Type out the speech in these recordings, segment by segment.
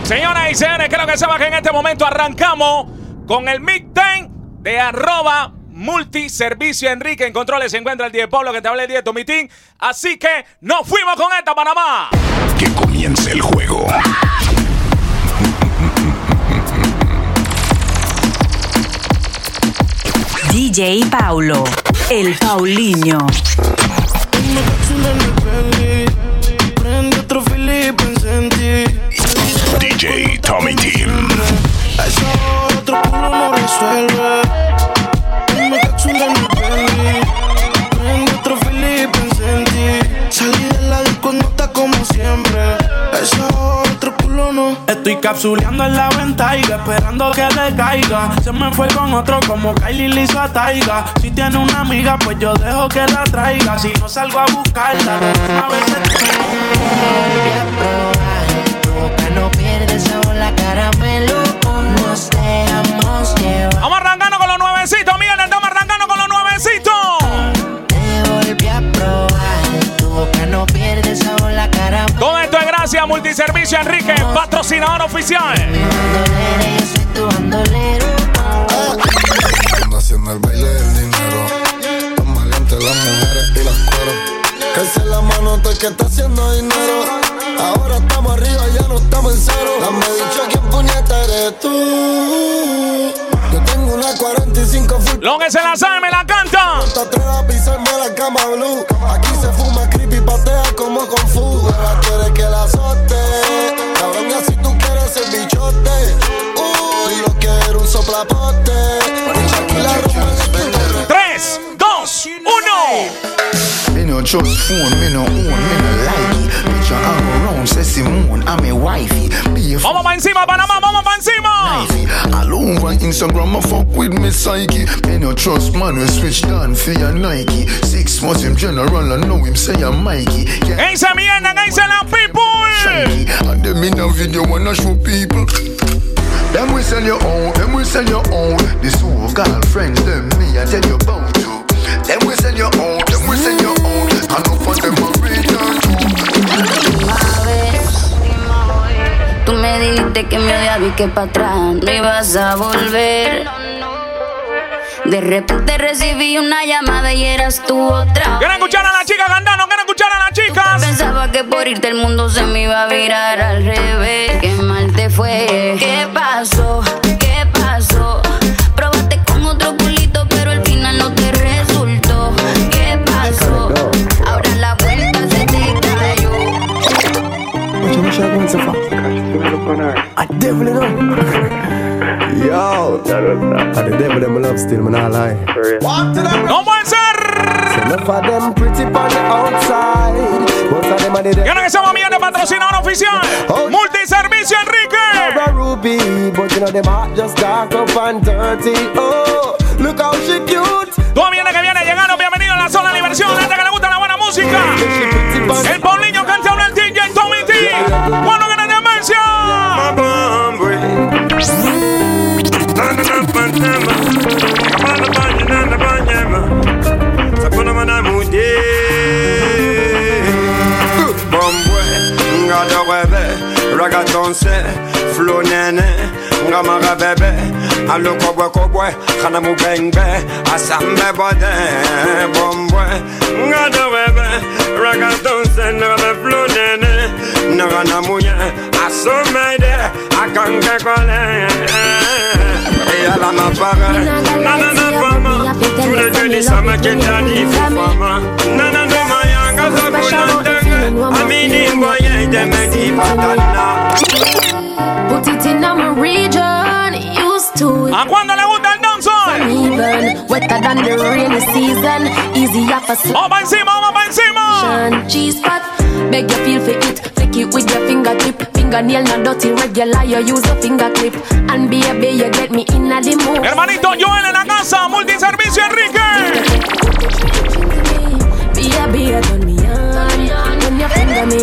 Señoras y señores, creo que se baja en este momento. Arrancamos con el mixtape de @multiservicio Enrique. En controles se encuentra el DJ Pablo, que te habla el DJ Tomitín. Así que nos fuimos con esta, Panamá. Que comience el juego. DJ Paulo, el Paulinho. DJ Tommy Team. Eso otro culo no resuelve. Me cachundo en mi belly. Prende otro Felipe en ti. Salí de la disco, no está como siempre. Eso otro culo no. Estoy capsuleando en la ventana, esperando que le caiga. Se me fue con otro como Kylie le hizo a Taiga. Si tiene una amiga, pues yo dejo que la traiga. Si no salgo a buscarla, a veces no pierdes sabor, la caramelo. Nos dejamos llevar. Vamos arrancando con los nuevecitos, Miguel. Estamos arrancando con los nuevecitos. Te volví a probar. Tu boca no pierde sabor, la caramelo. Todo esto es gracias a Multiservicio Enrique, patrocinador oficial. Mi bandolera, yo soy tu bandolero. Ando haciendo el baile del dinero. Tan valientes las mujeres y las cueros. Que se la mano todo el que está haciendo dinero. Ahora estamos arriba, ya no estamos en cero. Dame dicho quién puñeta eres tú. Yo tengo una 45 full. Lo que se la sabe me la canta. No te atrevas a pisarme la cama blue. Aquí se fuma creepy, patea como con fu. Ahora quieres que la azote. Cabrón, y así tú quieres el bichote. Y lo quiero un soplapote. Aquí la ropa 3, 2, 1. Me no trust phone, me no own, me no like it. Bitch, I'm around, say Simone, I'm a wifey. Vamos pa' encima, Panamá, vamos pa' encima. All over Instagram, I fuck with me psyche. Me no trust man, we switch down for your Nike. 6 months him general, I know him say I'm Mikey. ¿Qué dice mierda? ¿Qué dice la people? And them in a video wanna show people. Them we sell your own, them we sell your own. This whole girlfriends, them me I tell you about you. Them we sell your own, them we sell your own. I know for them a return to. Tú me dijiste que me odiaba y que pa' atrás no ibas a volver. De repente recibí una llamada y eras tú otra. ¿Quieren escuchar a la chica cantando? ¿Quieren escuchar a las chicas? Pensaba que por irte el mundo se me iba a virar al revés. Qué mal te fue. ¿Qué pasó? ¿Qué pasó? Probaste con otro culito, pero al final no te resultó. ¿Qué pasó? Ahora la vuelta se te cayó. a devil, you know. Yo, the devil them love still, man, I lie. ¡No puede ser! Enough of them pretty on the outside. Most of them are the Quiero que seamos bien de patrocinador oficial. Multiservicio Enrique. Ruby, but you know them heart just dark up and dirty. Oh, look how she cute. Todo viene que viene llegando, bienvenido a la zona de diversión. Gente que le gusta la buena música. El Paulinho canta el DJ Tommy T. Cuando viene demencia. Ragaton se, flow nene, nga maga bebe. Allo kobwe, khana mu bengbe. Asambe bode, bombwe. Nga do bebe, ragaton se, nga be flow nene. Nga na muye, asomede, akange kole. Eya la ma paga, nana fama. Tule tuli sama ketani fama. Nana do mayanga zabulante. Amini mboye demedi patana. Put it in our region, used to it. ¿A cuándo le gusta el dancehall? Even wetter than the rainy season. Easy up a ¡Vamos pa' encima, vamos pa' encima! Cheese pot, beg you feel for it. Flick it with your fingertip. Fingernail not dirty, regular, you use a finger clip. And baby, you get me in the mood. Hermanito Joel en la casa, Multiservicio Enrique. Baby, turn me on, turn your finger me.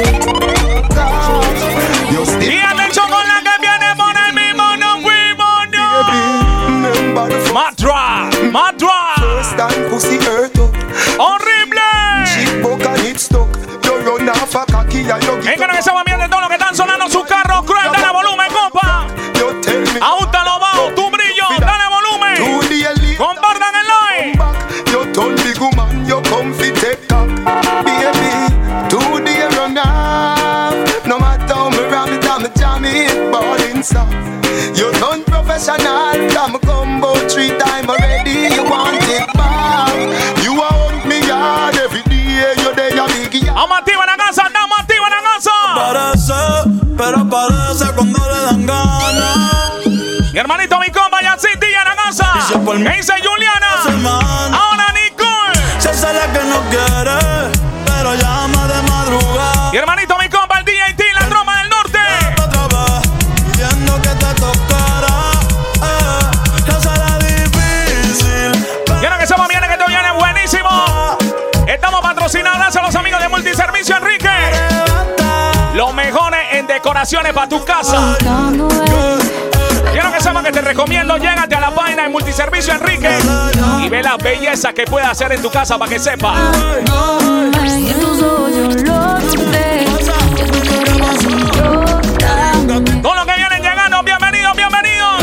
Y atención con la que viene por el mismo, no fuimos, no. Matra. First time pussy hurt up. ¡Horrible! Cheap book and it stuck. You run off a cocky and you En que no se va bien de todo lo que están sonando sus carros. Cruel, dale volumen, gangster. You done professional, come combo 3 times already. You want it back. You want me yard every day. You there, you big yard. Estamos activos en la casa, estamos activos en la casa. Parece, pero parece cuando le dan ganas. Mi hermanito, mi compa, ya sí, en la casa. ¿Qué dice Juliana? Ahora Nicole. Se sale que no quiere, pero llama de madrugada. Mi hermanito, mi compa, el DJT, la troma del norte. Otra vez, viendo que te tocara, no será difícil. Quiero que sepa bien que te viene buenísimo. Estamos patrocinados gracias a los amigos de Multiservicio Enrique. Los mejores en decoraciones para tu casa. Quiero que sepan que te recomiendo, llégate a la página de Multiservicio Enrique y ve la belleza que puedes hacer en tu casa para que sepa. Todos los que vienen llegando, bienvenidos, bienvenidos.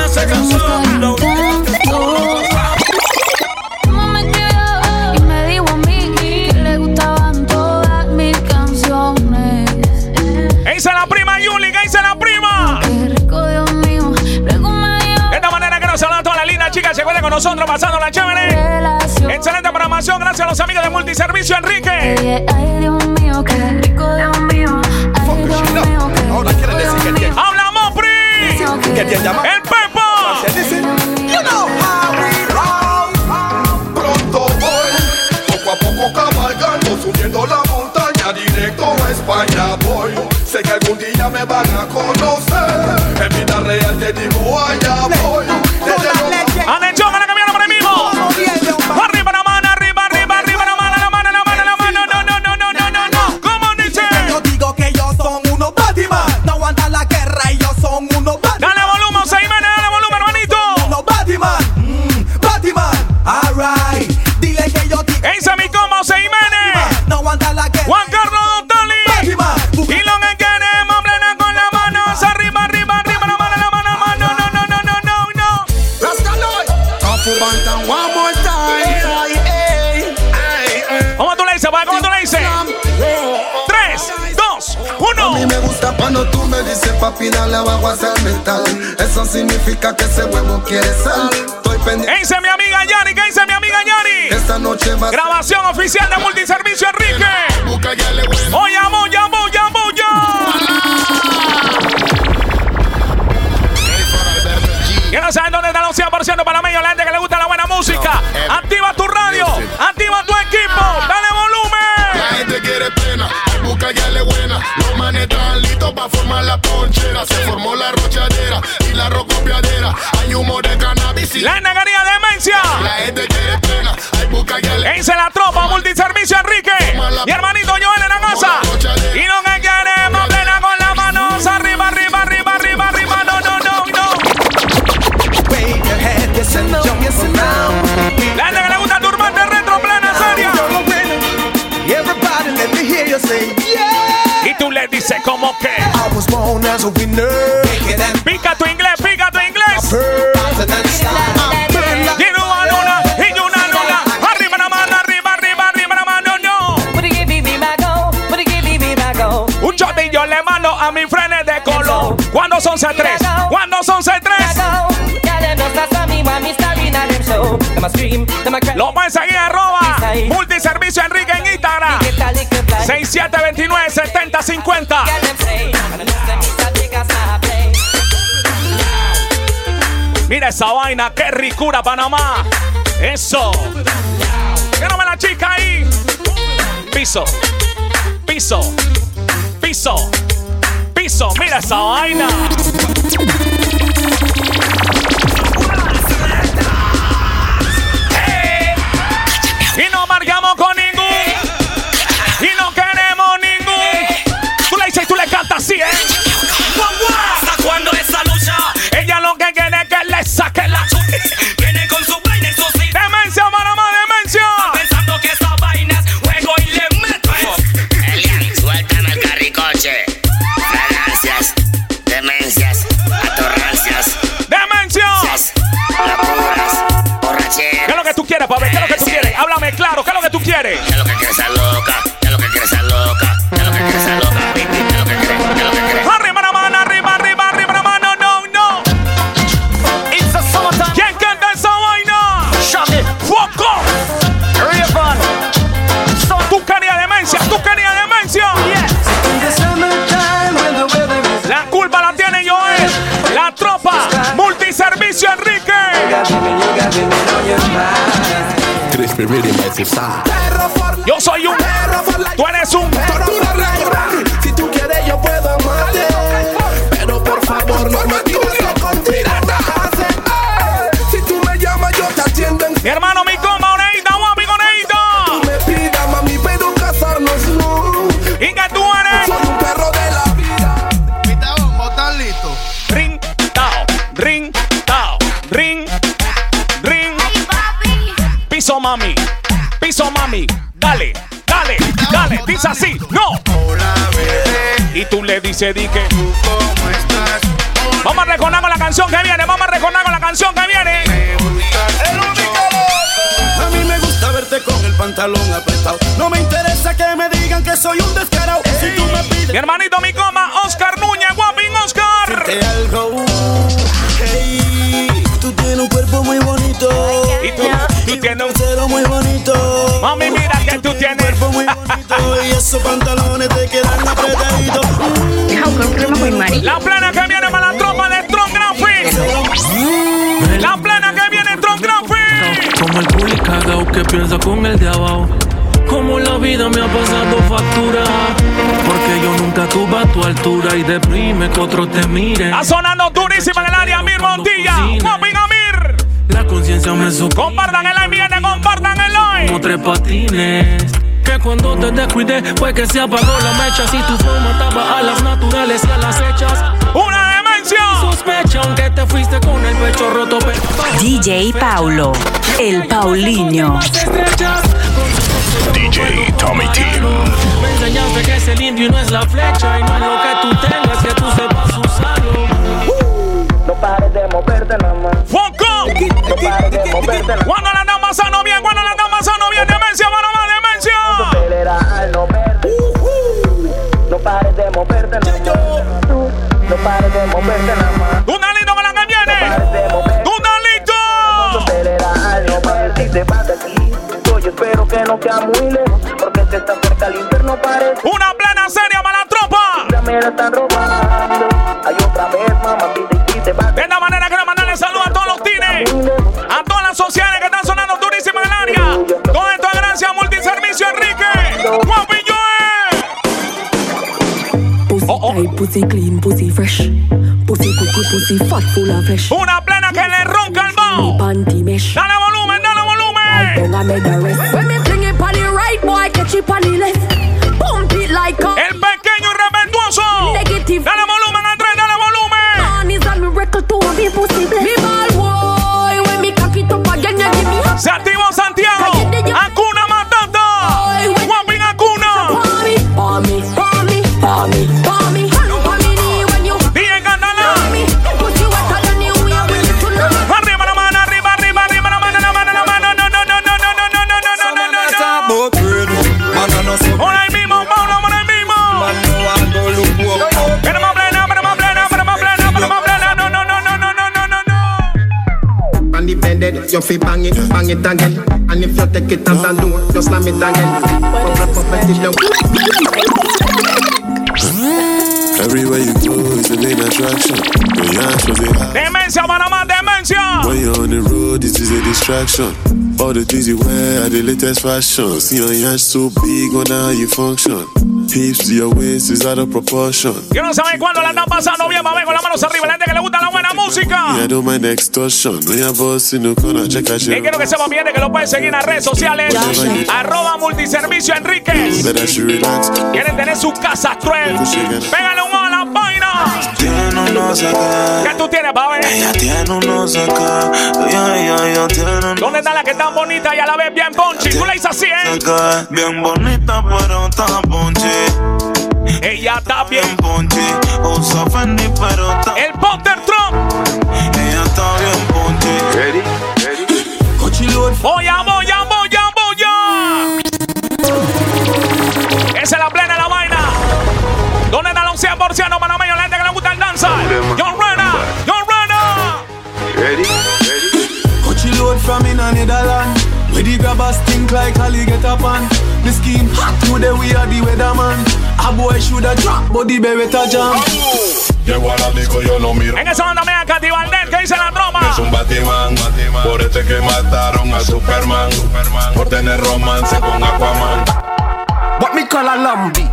Y me dijo a mí que le gustaban todas mis canciones. ¿Qué dice la prima Yuli? ¿Qué dice la prima? Qué rico, Dios mío. Luego me dio De esta manera que nos saludan todas las lindas chicas. Se cuentan con nosotros pasando la chévere. relación. Excelente programación. Gracias a los amigos de Multiservicio Enrique. Ay, Dios mío, qué rico, Dios mío. Ay, Dios mío, qué rico. Ahora quiere decir que tiene. ¡Hablamos, Pri! Que tiene llamado. ¡El Pepo! Se dice, you know how we roll. Pronto voy, poco a poco cabalgando, subiendo la montaña, directo a España voy. Sé que algún día me van a conocer. En vida real te digo, allá voy. ¡Atención, a la camioneta por ahí mismo! ¡Arriba la mano, arriba, arriba, arriba la mano, la mano, la mano, la mano! ¡No, no, no, no, no, no, no! ¿Cómo dice? Yo digo que ellos son unos Batman. No aguantan la guerra, ellos son unos Batman. ¡Dale volumen, Seimenes! ¡Dale volumen, hermanito! Unos Batman. Batman. Alright. Dile que yo digo. ¿Qué dice mi combo, Seimenes? No aguantan la guerra. Juan Carlos Dotali. Batman. Y lo que queremos, plena con las manos arriba, arriba, arriba, la mano, la mano, la mano, no, no, no, no, no, no. One more time. ¿Cómo tú le dices, padre? ¿Cómo tú le dices? 3, 2, 1. A mí me gusta cuando tú me dices, papi, dale abajo hacia el metal. Eso significa que ese huevo quiere sal. Estoy pendiente. ¿Qué dice mi amiga Yari? ¿Qué dice mi amiga Yari? Esta noche va a ser Grabación oficial de Multiservicio Enrique. ¡Oye, moya, moya, moya! Quiero saber dónde está los 100% panameños, la gente que le gusta la buena música. Activa tu radio, activa tu equipo, dale volumen. La gente quiere pena, busca ya le buena. Los manes están listos para formar la ponchera. Se formó la rochadera y la rocopiadera. Hay humo de cannabis y La negaría demencia. la gente quiere pena, busca ya le ¿Qué dice la tropa Multiservicio Enrique? Mi hermanito Joel en la casa. Y lo que queremos, plena con las manos arriba, arriba, arriba, arriba, arriba, no, no, no, no. La gente que le gusta turbante retro, plena seria. Y tú le dices como que pica tu inglés, pica tu inglés. Y una luna, y una luna. Arriba la mano, arriba, arriba, arriba la mano, no. Un shot y yo le mando a mis frenes de color. ¿Cuándo son C3? ¿Cuándo son C3? Lo pueden seguir @ Multiservicio Enrique en Instagram. 6729-7050. Mira esa vaina, qué ricura, Panamá. Eso. Quédame la chica ahí. Piso, piso, piso, piso. Mira esa vaina. Y no marcamos con ningún. Y no queremos ningún. Tú le dices y tú le cantas así, ¿eh? ¿Hasta cuándo esa lucha? Ella lo que quiere es que le saque la chucha. Viene con su vaina y su cita. Demencia, Panamá, demencia. Pensando que esa vaina es juego y le meto. Elian, suéltame el carricoche. Fragancias, demencias, a todo culpa la tiene Joel. La tropa, Multiservicio Enrique. Yo soy un, tú eres un. Si tú quieres yo puedo amarte, pero por favor no me digas con tiradas. Si tú me llamas yo te atiendo. Mi hermano, mi coma, Oneita, guapi, Oneita. Tú me pidas, mami, pero casarnos no. ¿Y que tú eres? Soy un perro de la vida. Mita bombo, ¿estás listo? Ring, tao, ring, tao, ring, ring. Piso mami, dale, dale, dale. Dice así, no. Hola, bebé. Y tú le dices, di que. ¿Cómo estás? Vamos a recordar con la canción que viene, vamos a recordar con la canción que viene. Me gustas El único. A mí me gusta verte con el pantalón apretado. No me interesa que me digan que soy un descarado. Si tú me pides. Mi hermanito, mi coma, Oscar Núñez, guapín, Oscar. Te algo. Hey, tú tienes un cuerpo muy bonito. Y tú tienes un cero muy bonito. Mami, mira que tú tienes. Un cuerpo muy bonito. Y esos pantalones te quedan apretaditos. La plena que viene para la tropa de Strong Graphics. La plena que viene Strong Graphics. Como el bully cagao que piensa con el de abajo. Como la vida me ha pasado factura. Porque yo nunca tuve a tu altura. Y deprime que otros te miren. Está sonando durísima en el área, Amir Montilla. Guapín, Amir. La conciencia me supone. Compartan el live, viene, compartan el live. Como tres patines. Que cuando te descuidé fue que se apagó la mecha. Si tu forma estaba a las naturales y a las hechas. ¡Una demencia! Sospecha aunque te fuiste con el pecho roto. DJ Paulo, el Paulinho. DJ Tommy Team. Me enseñaste que es el indio y no es la flecha. Y no es lo que tú tengas, que tú sepas usarlo. No pares de moverte nada más. ¡Foco! No pares de moverte nada más. Cuando la están pasando bien, cuando la están pasando bien. Demencia, mano, más demencia. Acelera al no verte. No pares de moverte nada más. No pares de moverte nada más. ¿Tú estás listo con la que viene? ¿Tú estás listo? Acelera al no verte. Si te vas de aquí, yo espero que no sea muy lejos, porque te está cerca el infierno parece. Una plena seria para la tropa. Me la están robando. Hay otra vez, mamacita, y te vas. De esta manera quiero mandarle saludos a todos los tines, a todas las sociales que están sonando durísimas en el área. Con esto es gracias a Multiservicio Enrique. ¡Guapi Joel! Pussy clean, pussy fresh. Pussy cookie, pussy fat, full of flesh. Una plena que le ronca el bajo. Dale volumen, dale volumen. When me fling it on the right, boy, catch it on the left. Pump it like a El pequeño y respetuoso. negative. Dale volumen, Andrés, dale volumen. Man is a miracle to be pussy blessed. Me ball boy, when me cock it up again, you give me hot. Se activó Santiago. Hakuna Matata. Guapín Hakuna. Pa me, pa me, pa me, pa me. Hand up on me knee when you DJ Candela. put you wetter than you, we are willing to know. Arriba la mano, arriba, arriba, arriba la mano, la mano, la mano. No, no, no, no, no, no, no, no, no, no, no, no. Por ahí mismo, Paulo, por ahí mismo. Pero más plena, pero más plena, pero más plena, pero más plena. No, no, no, no, no, no, no, no, no. Independent, you feel bang it again. And if you take it and do it, just slam it again. Everywhere you go is a main attraction. Demencia, Panamá, demencia. When you're on the road, it is a distraction. All the things you wear are the latest fashion. See your hands so big, wonder how you function. Hips to your waist is out of proportion. Yo no saben cuándo la están pasando bien, mami, con las manos arriba. La gente que le gusta la buena música. Yeah, I don't mind extortion. When you're boss in the corner, check out your. Y quiero que sepan bien de que lo pueden seguir en las redes sociales. @Multiservicio Enríquez. Quieren tener su casa cruel. Pégale un ojo a la vaina. ¿Qué tú tienes, babe? Ella tiene unos acá. Ella tiene. ¿Dónde está la que es tan bonita y a la vez bien ponchi? Tú le dices así, ¿eh? Bien bonita, pero está ponchi. Ella está bien ponchi. Usa Fendi, pero está. El Potter Trump. Ella está bien ponchi. Ready. Voy a. Esa es la plena de la vaina. ¿Dónde están los 100% panameños? La gente que le gusta el danza. John Rena. Ready. Coachy load from in a Netherland. Where the grabbers think like Ali get up on. The scheme hot today, we are the weatherman. A boy shoulda drop, but the beretta jam. Llevo al amigo, yo lo miro. En esa banda también a Katy Valdés, que dice la troma. Es un Batman, por este que mataron a Superman, por tener romance con Aquaman. What me call a lambi?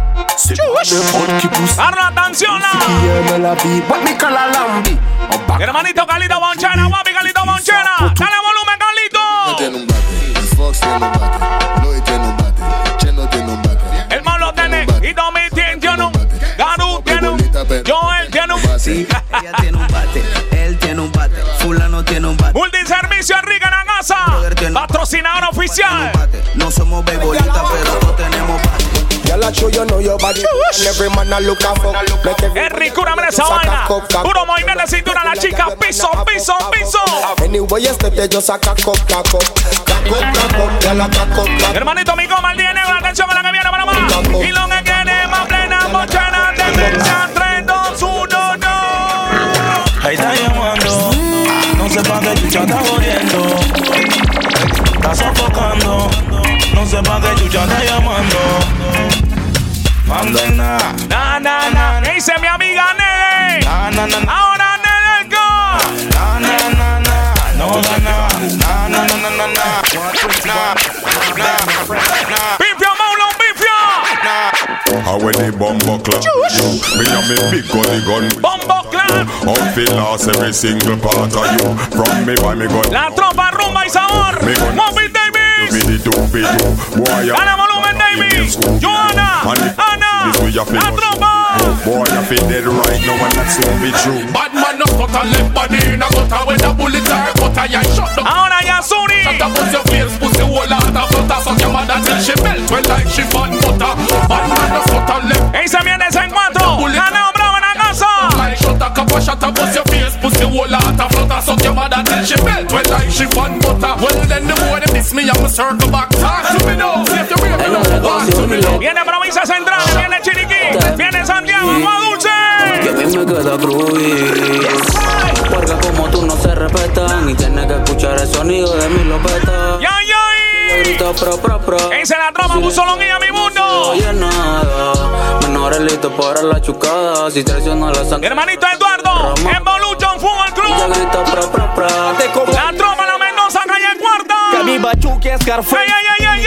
Arna, atención. What me call a lambi? Hermanito Carlito Bonchera, guapi Carlito Bonchera. Dale volumen, Carlito. No tiene un bate, Fox tiene un bate, Lloyd tiene un bate, Cheno tiene un bate. El malo tiene, y Tommy tiene un, Garu tiene un, Joel tiene un. Sí, ella tiene un bate, él tiene un bate, fulano tiene un bate. Multiservicio Enrique Nagasa, patrocinador oficial. No somos bebolitas, pero todos tenemos bate. Enrique, me esa vaina. Puro movimiento de cintura, la chica. Piso, piso, piso. Hermanito, mi coma, el día negro. Atención a la que viene para más. Y lo que quiere más plena, mochana. Tendencia 3, 2, 1, no. Ahí está llamando. No sé pa' qué chucha está jodiendo. Está sofocando. No sé pa' qué chucha está llamando. Mandena. Na, na, na. ¿Qué dice mi amiga Nene? Na, na, na, na. Ahora Nene, go. Na, na, na, na. No gana. Na, na, na, na, na, na. Pifia, Maulo, pifia. How when the bombo clap, me and me big gun. Bombo clap. How feel lost every single part of you. From me by me gun. La tropa, rumba y sabor. Móvil Davis. Dale volumen, Davis. Johanna. Ana. La tropa. Boy, I feel dead right now and that soon be true. Bad man no cut a left body in a gutter with a bullet or cutter. Yeah, shut down. Ahora Yasuni. Shut up with your face, pussy whole lot of flutter. Suck your mother till she melt well like she fat butter. Bad man no cut a left. Ahí se viene ese encuentro. Ganeo Bravo en la casa. Like shut up, cap a shut up with your face, pussy whole lot of flutter. Suck your mother till she melt well like she fat butter. Well then the boy they miss me, I'ma circle back. Talk to me now, see if you really know. Talk to me now. Viene Provincia Central, viene Chiriquí, viene Santiago, Agua Dulce. Que a mí me queda crujir. Porque como tú no se respetan y tienes que escuchar el sonido de mi lopeta. ¡Ya, ya! Grito pro. Esa es la tropa, Busolonguilla, mi mundo. Oye, nada. Menores listos para la chucada. Si traiciona la sangre. Hermanito Eduardo, Evolution Fútbol Club. Grito pro. La tropa, la Mendoza, calle Cuarta. Que mi bachuque es Scarface. ¡Ay!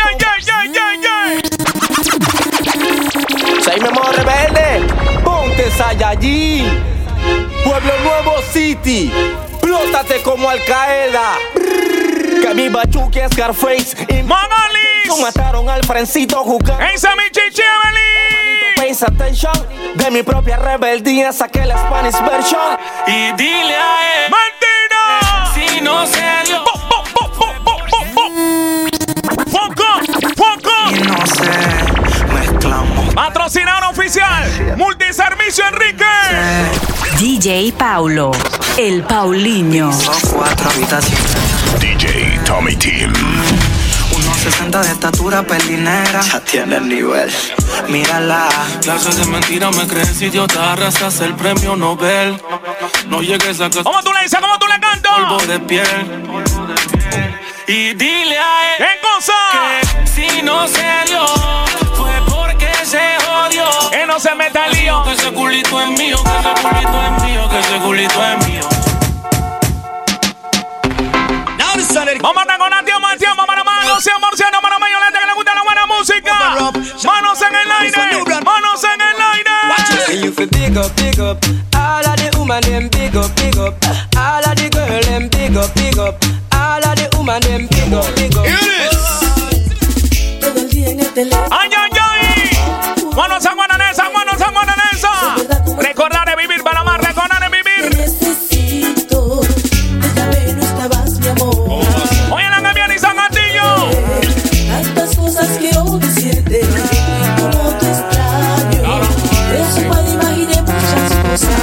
Soy mi amor rebelde. Ponte Saiyajin. Pueblo Nuevo City. Plótate como Al Qaeda. Que mi bachuque es Scarface. Magalis. Mataron al Frencito jugando. ¡Esa mi chichi Evelyn! Pays attention. De mi propia rebeldía saqué la Spanish version. Y dile a él. ¡Mentira! Si no se dio. ¡Foco! Y no sé, mezclamos. Patrocinador oficial, Multiservicio Enrique. DJ Paulo, el Paulinho. Cuatro habitaciones. DJ Tommy Team. 1.60 de estatura, pelinera. Ya tiene el nivel. Mírala. Clases de mentira me crees idiota. Arrasas el premio Nobel. No llegues a casa. ¿Cómo tú le dices? ¿Cómo tú le cantas? Polvo de piel. Y dile a él. ¿Qué cosa? Que si no se dio, fue porque se jodió. Que no se meta el lío. Que ese culito es mío, que ese culito es mío, que ese culito es mío. Vamos a estar con Mateo, para mano, 100% para mayolete que le gusta la buena música. Manos en el aire, manos en el aire. And you feel big up, all of the woman them big up, all of the girl them big up, all of the woman them big up. Ay, ay, ay. Manos en Guananesa, manos en Guananesa. Recordar de vivir para más, recordar de vivir. Necesito, déjame, no estabas mi amor. Oye, la que viene y San Gatillo. Tantas cosas quiero decirte, como te extraño. Eso puede imaginar muchas cosas.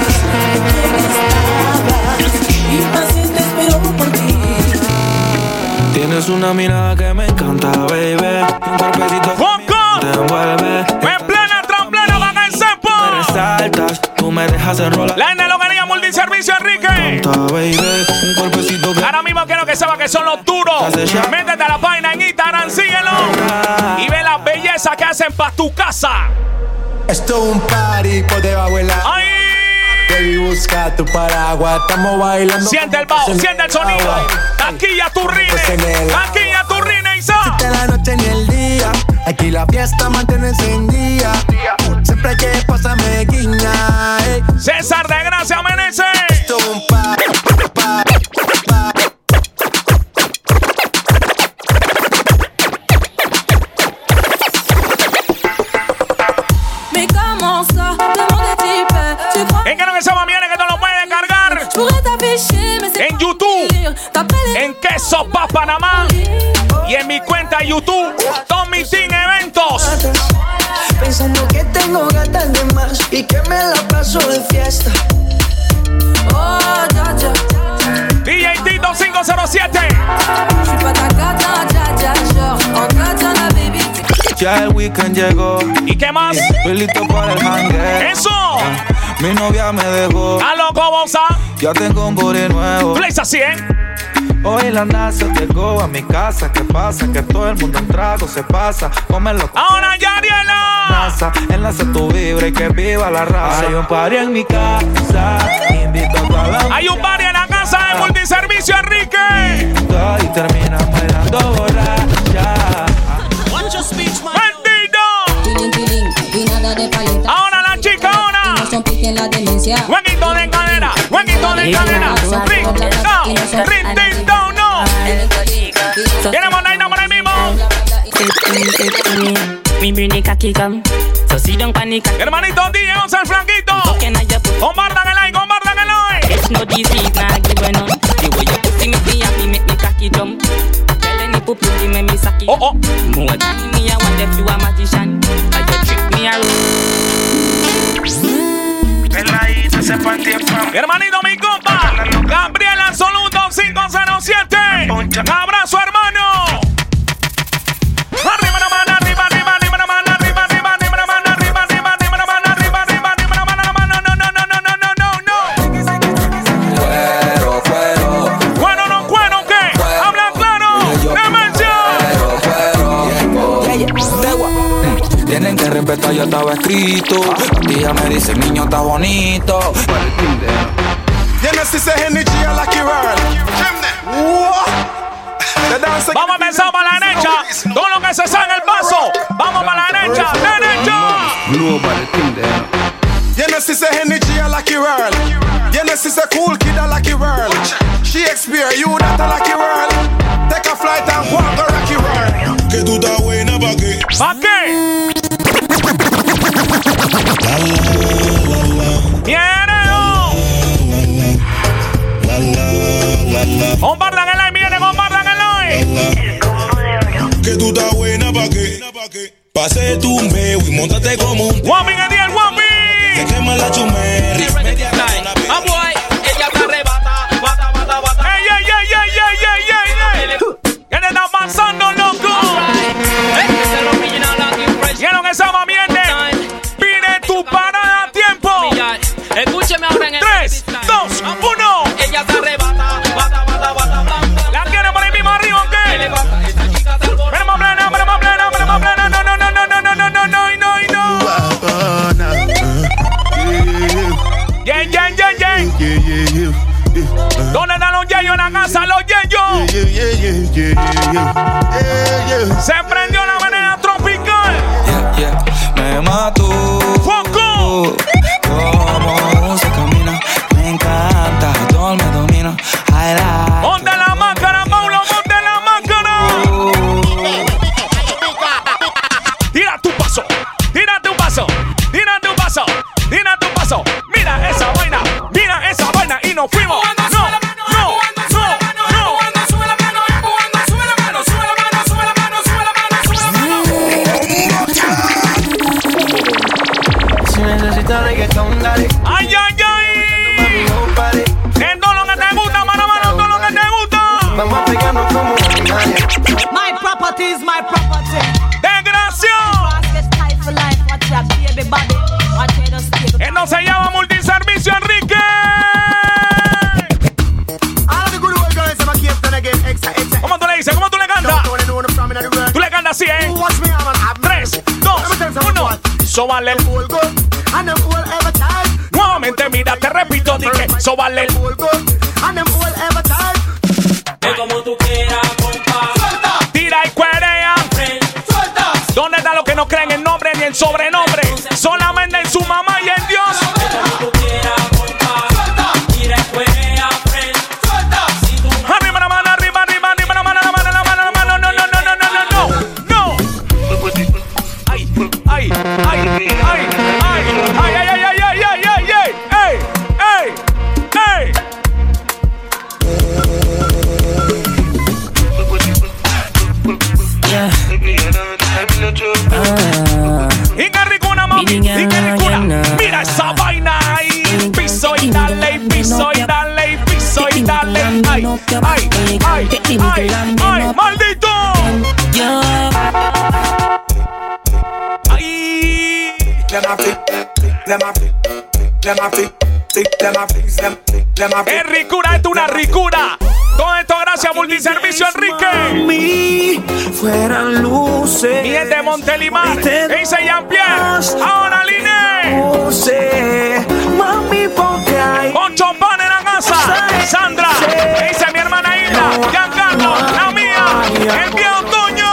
Impaciente espero por ti. Tienes una mirada que me encanta, baby. Un cuerpecito que te envuelve. En plena tramplena, vaga en cepo. Me resaltas, tú me dejas enrolar. La N lo quería Multiservicio Enrique. Baby, un cuerpecito que... Ahora mismo quiero que sepa que son los duros. Métete a la página en Instagram, síguelo. Y ve las bellezas que hacen pa' tu casa. Esto es un party por debajo de la... ¡Ay! Baby, busca tu paraguas. Estamos bailando. Siente el bajo, siente el sonido. Aquí ya tu rine. Aquí ya tu rine, Isa. No la noche ni el día. Aquí la fiesta mantiene encendida. Siempre que pasa me guiña. César de Gracia Meneses. ¿En qué no que se va bien? Que te lo pueden cargar en YouTube, en Queso Pa Panamá y en mi cuenta de YouTube, Tommy Team Eventos. Pensando que tengo gatas de más y que me la paso de fiesta. Oh, ya, ya. DJ Tito 507. Ya el weekend llegó. ¿Y qué más? Estoy listo para el hangueo. ¡Eso! Mi novia me dejó. ¡A loco, Bosa! Ya tengo un booty nuevo. Blaze 100. Hoy la NASA llegó a mi casa. ¿Qué pasa? Que todo el mundo en trago se pasa. Cómelo. ¡Ahora, Yariela! NASA, enlace tu vibra y que viva la raza. Hay un party en mi casa. Invito a toda la... Hay un party en la casa de Multiservicio Enrique. Y termina bailando borracha. ¡Bendito! Ahora la chica, ahora. Jueguito de cadera, jueguito de cadera. Ritito, no. Queremos Naina por ahí mismo. Hermanito, DJ, vamos al flanquito. Compartan el like, compartan el like. Oh, oh. Hermanito, mi compa Gabriel Absoluto 507. Abrazo, hermano. Arriba la mano, arriba, arriba, arriba la mano, arriba, arriba, arriba la mano, arriba, arriba, arriba la mano, arriba, arriba, arriba la mano, no, no, no, no, no, no, no, no. Cuero, cuero. Cuero, no, cuero, ¿qué? Habla claro. Demencia. Tienen que respetar, ya estaba escrito. La tía me dice, niño, está bonito. Vamos a empezar para la derecha. Todo lo que se sabe en el paso. Vamos para la derecha. Derecha. You know, she's a energy, I like your world. You know, she's a cool kid, I like your world. Shakespeare, you that I like your world. Take a flight and walk a rocky world. Que tú estás buena, ¿pa' qué? ¿Pa' qué? Compartan el like, miren, compartan el like. Que tú estás buena, ¿pa' qué? Pase tu meo y montate como un... Guapi, que el guapi. Te quema la chumerri. Ah, boy, ella te arrebata. Bata, bata, bata. Ey, ey, ey, ey, ey, ey, ey. ¿Qué te está pasando, loco? Quiero que se va bien. Pide tu parada a tiempo. Escúcheme ahora en el 3, 2, 1. Ella te arrebata. Bata, bata, bata. ¿La quiere por ahí mismo arriba o qué? Venemos plena, venemos plena, venemos plena. No, no, no, no, no, no, no, no, no, no, no. Yeah, yeah, yeah, yeah. ¿Dónde están los yeyos en la casa? Los yeyos. Se prendió la manera tropical. Me mató. ¡Foco! Cómo se camina, me encanta, todo me domina. Ponte la máscara, Paulo, ponte la máscara. Tira tu paso, tira tu paso, tira tu paso, tira tu paso. Mira esa vaina y nos fuimos. Ay, ay, ay. En todo lo que te gusta, mano, todo lo que te gusta. Vamos a pegarnos como my property is my property. Esto se llama Multiservicio Enrique. ¿Cómo tú le dices? ¿Cómo tú le cantas? Tú le cantas así, ¿eh? 3, 2, 1. Sóbale. Nuevamente mira ya te repito, dije, so vale. Ve como tú quieras, compa. Suelta. Tira y cuerea. Suelta. ¿Dónde está lo que no creen en nombre ni en sobrenombre? Solamente en su mamá y en Dios. Ve como tú quieras, compa. Suelta. Tira y cuerea, friend. Suelta. Si tú arriba la mano, arriba, arriba, arriba la mano, la mano, la mano, la mano. No, no, no, no, no, no, no. Ay, ay, ay, ay, ay, ay, ay, ay, ay, ay, ay, ay, ay, ay, ay. Ingarricuna, mami, Ingarricuna. Mira esa vaina ahí. Piso y dale, piso y dale, piso y dale. Ay, ay, ay, ay, ay, maldito. Ay. Es ricura, es una ricura. Todo esto gracias a Multiservicio Enrique. Fueran luces. Mi gente de Montelimar. Dice Jean-Pierre. Ahora Liné. Mami, porque hay Poncho Pan en la casa. Sandra. Dice mi hermana Hilda. Giancarlo. La mía. El viejo Toño.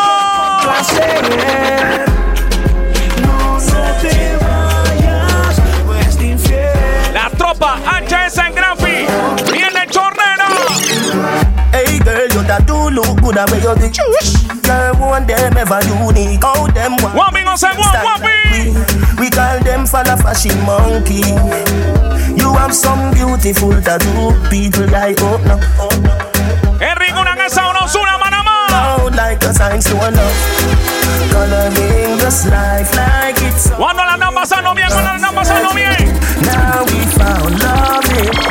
La tropa HS en Grafi. Viene Chorrera. Hey girl, you that do look good at where you think. Girl, one them ever unique. How them Wapping on say wapping. We call them for the fashion monkey. You have some beautiful tattoo. People like oh no. Enrique una que sabrosura, manamá. Loud like a sign to enough. Coloring this life like it's. Cuando la andan pasando bien, cuando la andan pasando bien. Now we found love.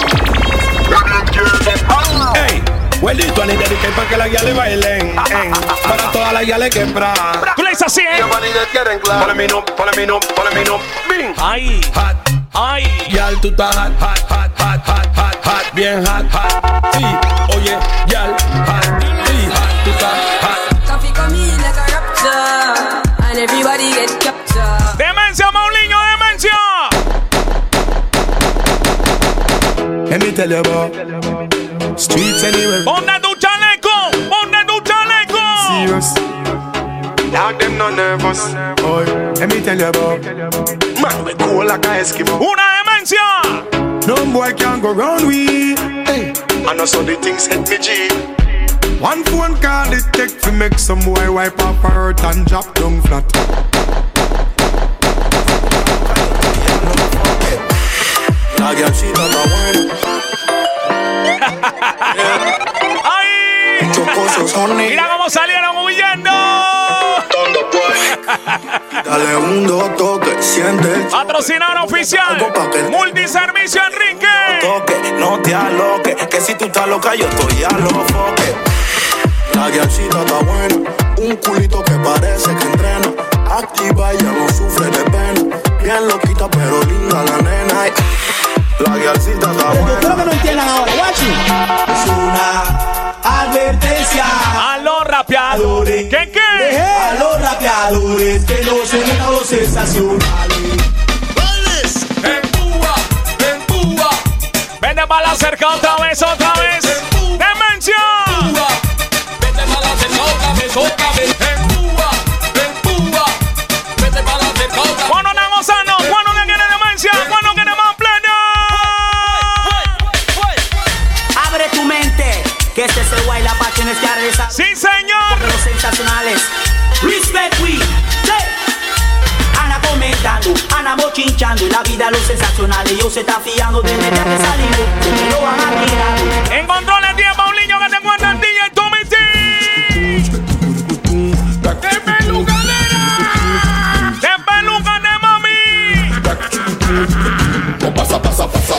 Hey, huelito, ni dediqué para que la guía le bailen. Para todas las guiales que pra. Tú le dices así, ¿eh? Ponle mi no, ponle mi no, ponle mi no. Bing. Ay, Hot, ay. yal, tú estás hot, hot, hot, hot, hot, hot, hot, bien hot, hot. Sí, oye, yal, hot, sí, hot, tú estás hot. Coffee come in like a rapture, and everybody get captured. Demencia, Maulinho, demencia. Let me tell you about streets anywhere. Ponte tu chaleco, ponte tu chaleco. Serious. Dog them not nervous. Boy, let me tell you about man we cool like a Eskimo. Una demencia. No boy can go round we. Hey, I know so the things hit me G. One phone call it take to make some boy wipe up her hurt and drop down flat. La guiachita está buena. ¡Ay! Chocosos, honey. Mira cómo salieron huyendo. Dale un toque, siente. Patrocinador oficial. Multiservicio Enrique. Toque, no te aloques. Que si tú estás loca, yo estoy a los foques. La guiachita está buena. Un culito que parece que entrena. Activa, ya no sufre de pena. Bien loquita, pero linda la nena. La guiachita está buena. Yo creo que no entiendan ahora, guachi. Es una advertencia a los rapeadores. ¿Qué? A los rapeadores que no se unen a los sensacionales. empúa. Vete para la cerca otra vez. Demencia. Vete para la cerca otra vez. Empúa. Vete para la cerca otra vez. Cuando están gozando, cuando que quiere demencia, cuando quiere más plena. Abre tu mente, que este es el guay, la pasión es que ha regresado. Sí, señor. Por los sensacionales. Respect we. Ana comentando, Ana bochinchando. Y la vida los sensacionales. Yo se está fiando de media que salimos. Se lo van a tirar. En controles 10, Paulinho, que te encuentra el DJ Tommy T. ¡De pelucanera! ¡De peluca de mami! Pasa.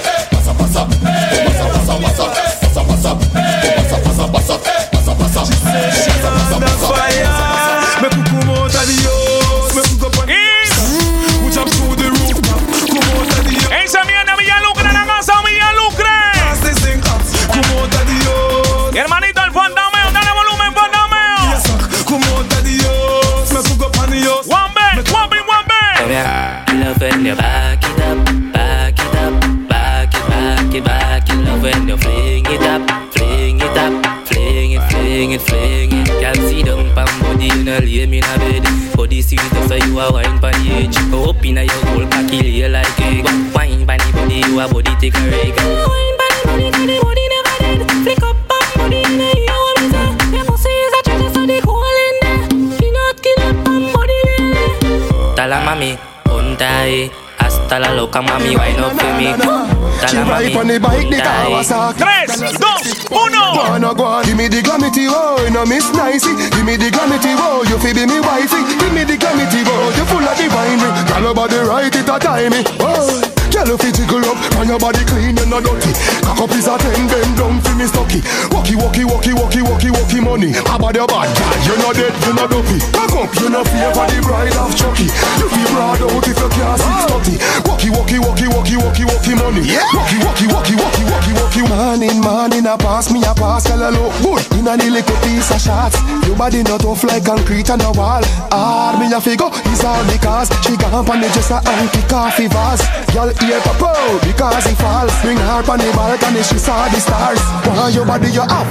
Me como Dios, me puso por mucha to the roof. Como Dios. Esa mierda Villalucre en la casa, Villalucre. in love when you fling it up, fling it up, fling it, fling it, fling it. Girl, see down pam body, you know lay me in a bed. Body sweet, so you a wine pon the edge. Go up inna your whole cocky, lay like egg. Wine pon the body, you a body take a reg. Wine pon the body, 'cause the body never dead. Flick up pam body inna your whole mesa. Your pussy is a treasure, so the hole in there. Kill up pam body, really. Tala mami, untai. Hasta la loca mami, wine up for me. She ride on the bike, the Kawasaki. 3, 2, 1. Wanna go on, give me the glamity, oh, no miss nicey. Give me the glamity, oh, you feel be me wifey. Give me the glamity, oh, you full of the winery. Girl, your body right, it a timey. Oh, girl, you fit tickle up, and your body clean and not dirty. Cock up is a 10, bend down for me stocky. Walkie, walkie, walkie, walkie, walkie, walkie money. About your bad, girl, you not dead, you not dopey. Cock up, you not fear for the bride of Chucky. You feel broad out if you can't 630. Walkie, walkie, walkie, walkie, walkie, walkie money. Walkie, walkie, walkie, walkie, walkie, walkie. Morning, a pass me a pass, girl, I look good. In a little piece of shots. Your body not tough like concrete on a wall. Hard me a figure, it's all because she gone on the just a hanky coffee vase. Y'all ear papa, because he falls. Bring her on the balcony, she saw the stars. Why your body you up?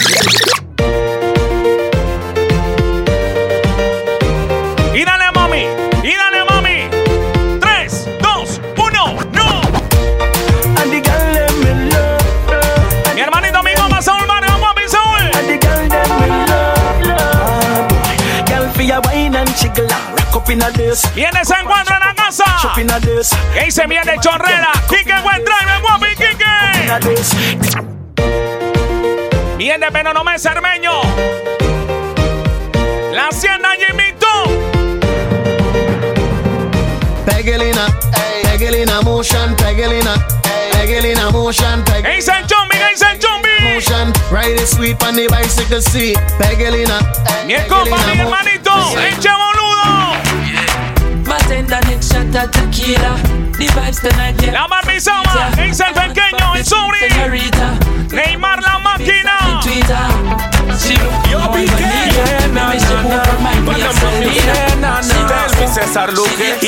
Y dale mami, y dale mami. 3, 2, 1, no. Mi hermanito amigo Saúl Mario, vamos a mi Saúl. Viene, se encuentra en la casa. Y ahí se viene Chorrera. Quique, buen drive, guapi, Quique. Viene Penonomé Cermeño. La Hacienda Jimmito. Pegelina motion, Pegelina motion, Pegelina. Ace and Chumbi, Ace and Chumbi. Motion, ride it sweet on the bicycle seat, Pegelina. Mi compa, mi hermanito, eche boludo. La Barbizoma, Ace el pequeño, el Suri. Neymar la máquina. César Luque.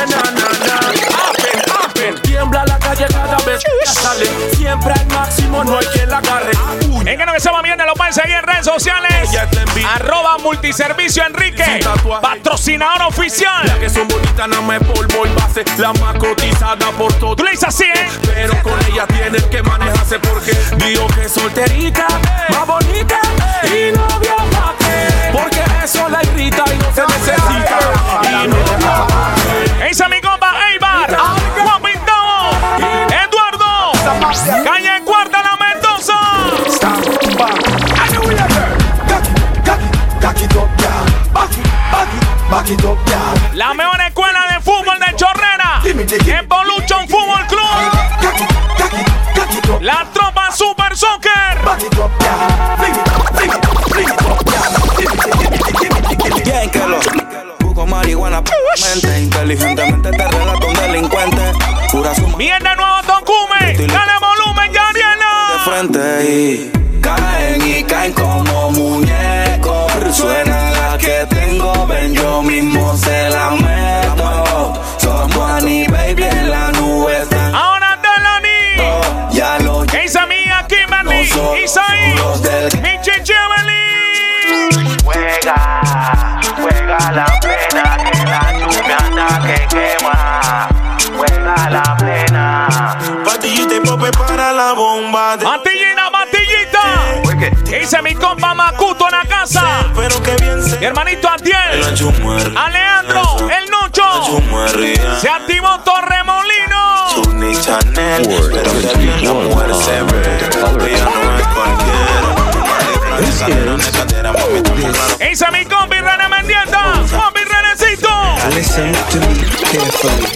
Tiembla la calle cada vez que sale. Siempre al máximo, no hay quien la agarre. En que no se va bien, lo pueden seguir en redes sociales. @multiservicio Enrique, patrocinador oficial. La que son bonitas, no me polvo y base. La más cotizada por todo. Tú le dices así, Pero con ella tienes que manejarse porque digo que es solterita, más bonita y novia pa' qué. Porque eso la irrita y no se necesita. Y novia pa' qué. Ese es mi compa Eibar, Juan Pintado, Eduardo, calle Cuarta La Mendoza. La mejor escuela de fútbol de Chorrera, Evolution Fútbol Club, la tropa Super Soccer. Bien que lo busco marihuana, mente inteligentemente te relato un delincuente. Pura suma. Viene de nuevo Tocume, dale volumen, Yariela. De frente y caen como muñecos. Suena la que tengo, ven yo mismo se la meto. Somos Annie, baby, en la nube está. Ahora Delani, ya lo esa mía Kimberly, Isaí, mi Chichibeli. Juega la plena, que la lluvia anda que quema. Juega la plena. Patillita y pope para la bomba. Matillita, matillita. Dice mi compa Macuto en la casa. Mi hermanito Atiel, Alejandro, el Nocho. Se activó Torremolino. Chanel, pero que bien la mujer se ve. Ella no es cualquiera. Dice mi compi René Mendieta. Compi Renecito. Listen to me carefully.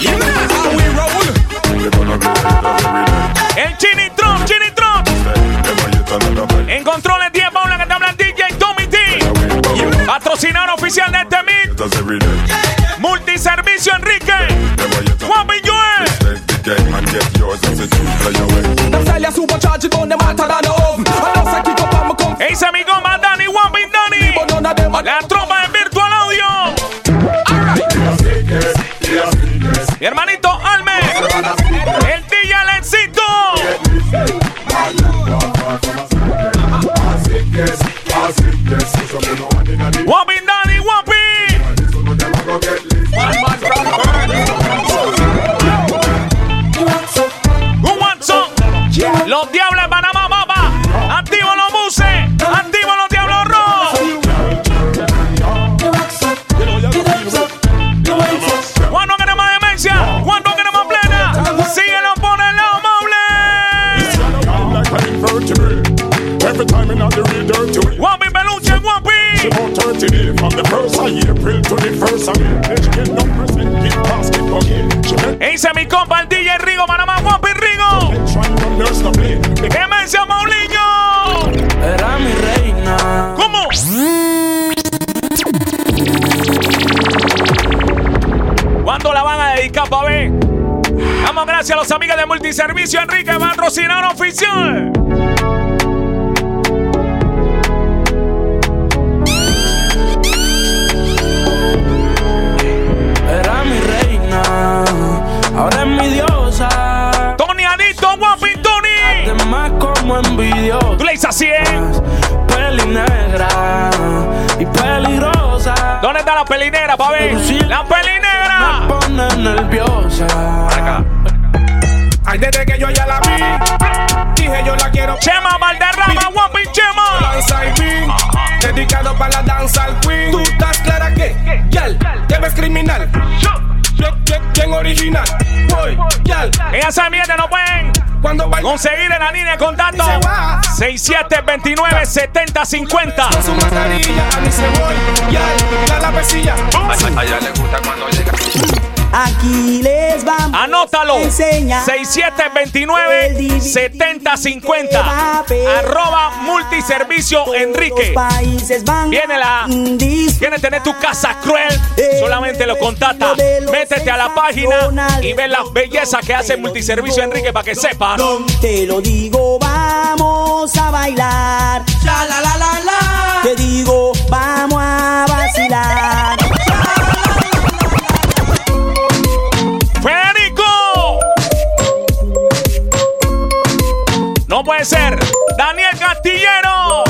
El Chinitrón, Chinitrón. En controles 10 Paula que te habla DJ Tommy T. Patrocinador oficial de este beat. Multiservicio Enrique. Juan Joel. Ese amigo más Dani, Juan Dani. La tropa en Virtual Audio. Mi hermanito Alme. El DJ Alexito. diablos de Panamá, papá. Activo los buses. Activo los diablos rojos. ¿Cuándo queremos demencia? ¿Cuándo queremos plena? Síguelo por el lado móvil. Guapi peluche, guapi. Dice mi compa el DJ Rigo, Panamá, guapi Rigo. Demencia, Paulinho. Era mi reina. ¿Cómo? ¿Cuándo la van a dedicar, pa' ver? Damos gracias a los amigos de Multiservicio Enrique, patrocinador oficial. Era mi reina, ahora es mi diosa. Tony Adicto, guapi Tony. Además como envidiosa. Tú le dices así, Peli negra y peligrosa. ¿Dónde está la peli negra, pa' ver? ¡La peli negra! Me pone nerviosa. Acá. Ay, desde que yo ya la vi, dije yo la quiero. Chema Valderrama, guapi Chema. Danza y beat, dedicado para la danza al queen. ¿Tú estás clara que, yal, te ves criminal? Bien original, voy, yal. Ella sabe bien que no pueden conseguir en la línea de contacto 6729-7050. Con su mascarilla, a mí se voy, yal, la pesilla. A ella le gusta cuando llega. Aquí les vamos. Anótalo. a enseñar 6729-7050. Arroba Multiservicio Enrique. Viene tener tu casa cruel. Solamente lo contacta. Métete a la página y ve las bellezas que hace Multiservicio Enrique para que sepas. Te lo digo, vamos a bailar. La la la la la. Te digo, vamos a vacilar. ¡Federico! No puede ser. Daniel Castillero.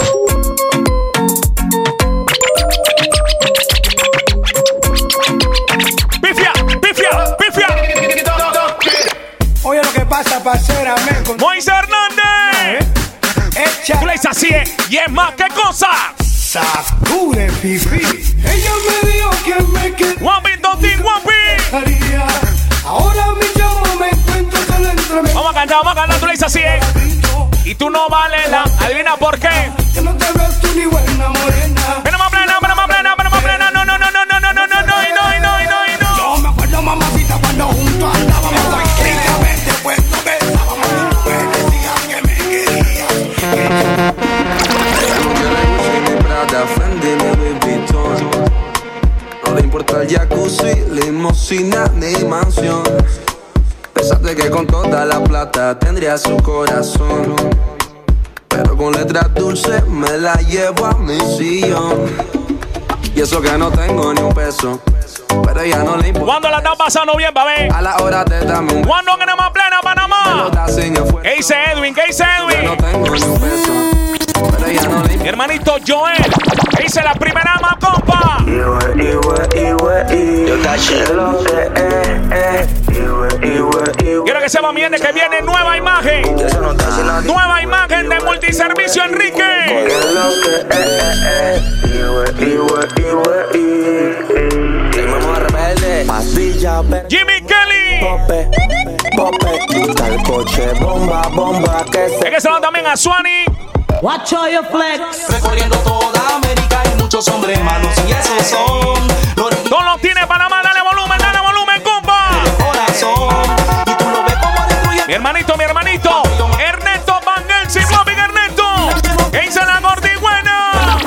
Pifia, pifia, pifia. Oye, lo que pasa, parcera, Moisés Hernández. Tú le dices así, y es más que cosa. Sacude, fifi. Ella me dijo que me quedaría. Guapi, Toti, guapi. Ahora mi chamo me encuentro solo entre mí. Vamos a cantar, tú le dices así, y tú no vales la. Adivina por qué. Que no te ves tú ni buena morena. Pero más plena, pero más plena, pero más plena. No. Yo me acuerdo, mamacita, cuando juntos andábamos tranquilamente, pues no besábamos. Pues decía que me quería. No le importa el jacuzzi, limosina ni mansión. Pensaste que con toda la plata tendría su corazón, pero con letras dulces me la llevo a mi sillón. Y eso que no tengo ni un peso, pero ya no le importa. ¿Cuándo la están pasando bien, baby? A la hora de darme un. ¿Cuándo queremos plena Panamá? ¿Qué dice Edwin? ¿Qué dice Edwin? No tengo ni un peso, pero ya no le importa. Mi hermanito Joel. ¿Qué dice la primera ama, compa? Quiero que sepan bien de que viene nueva imagen. Nueva imagen de Multiservicio Enrique. Jimmy Kelly. Es que se lo también a Suani. Watch all your flex. Recorriendo toda América hay muchos hombres malos y esos son los Todo lo tiene Panamá, dale volumen, compa. y tú lo ves como destruye. Mi hermanito, Ernesto Van Gelsi, papi Ernesto. ¿Qué dice la gordigüena?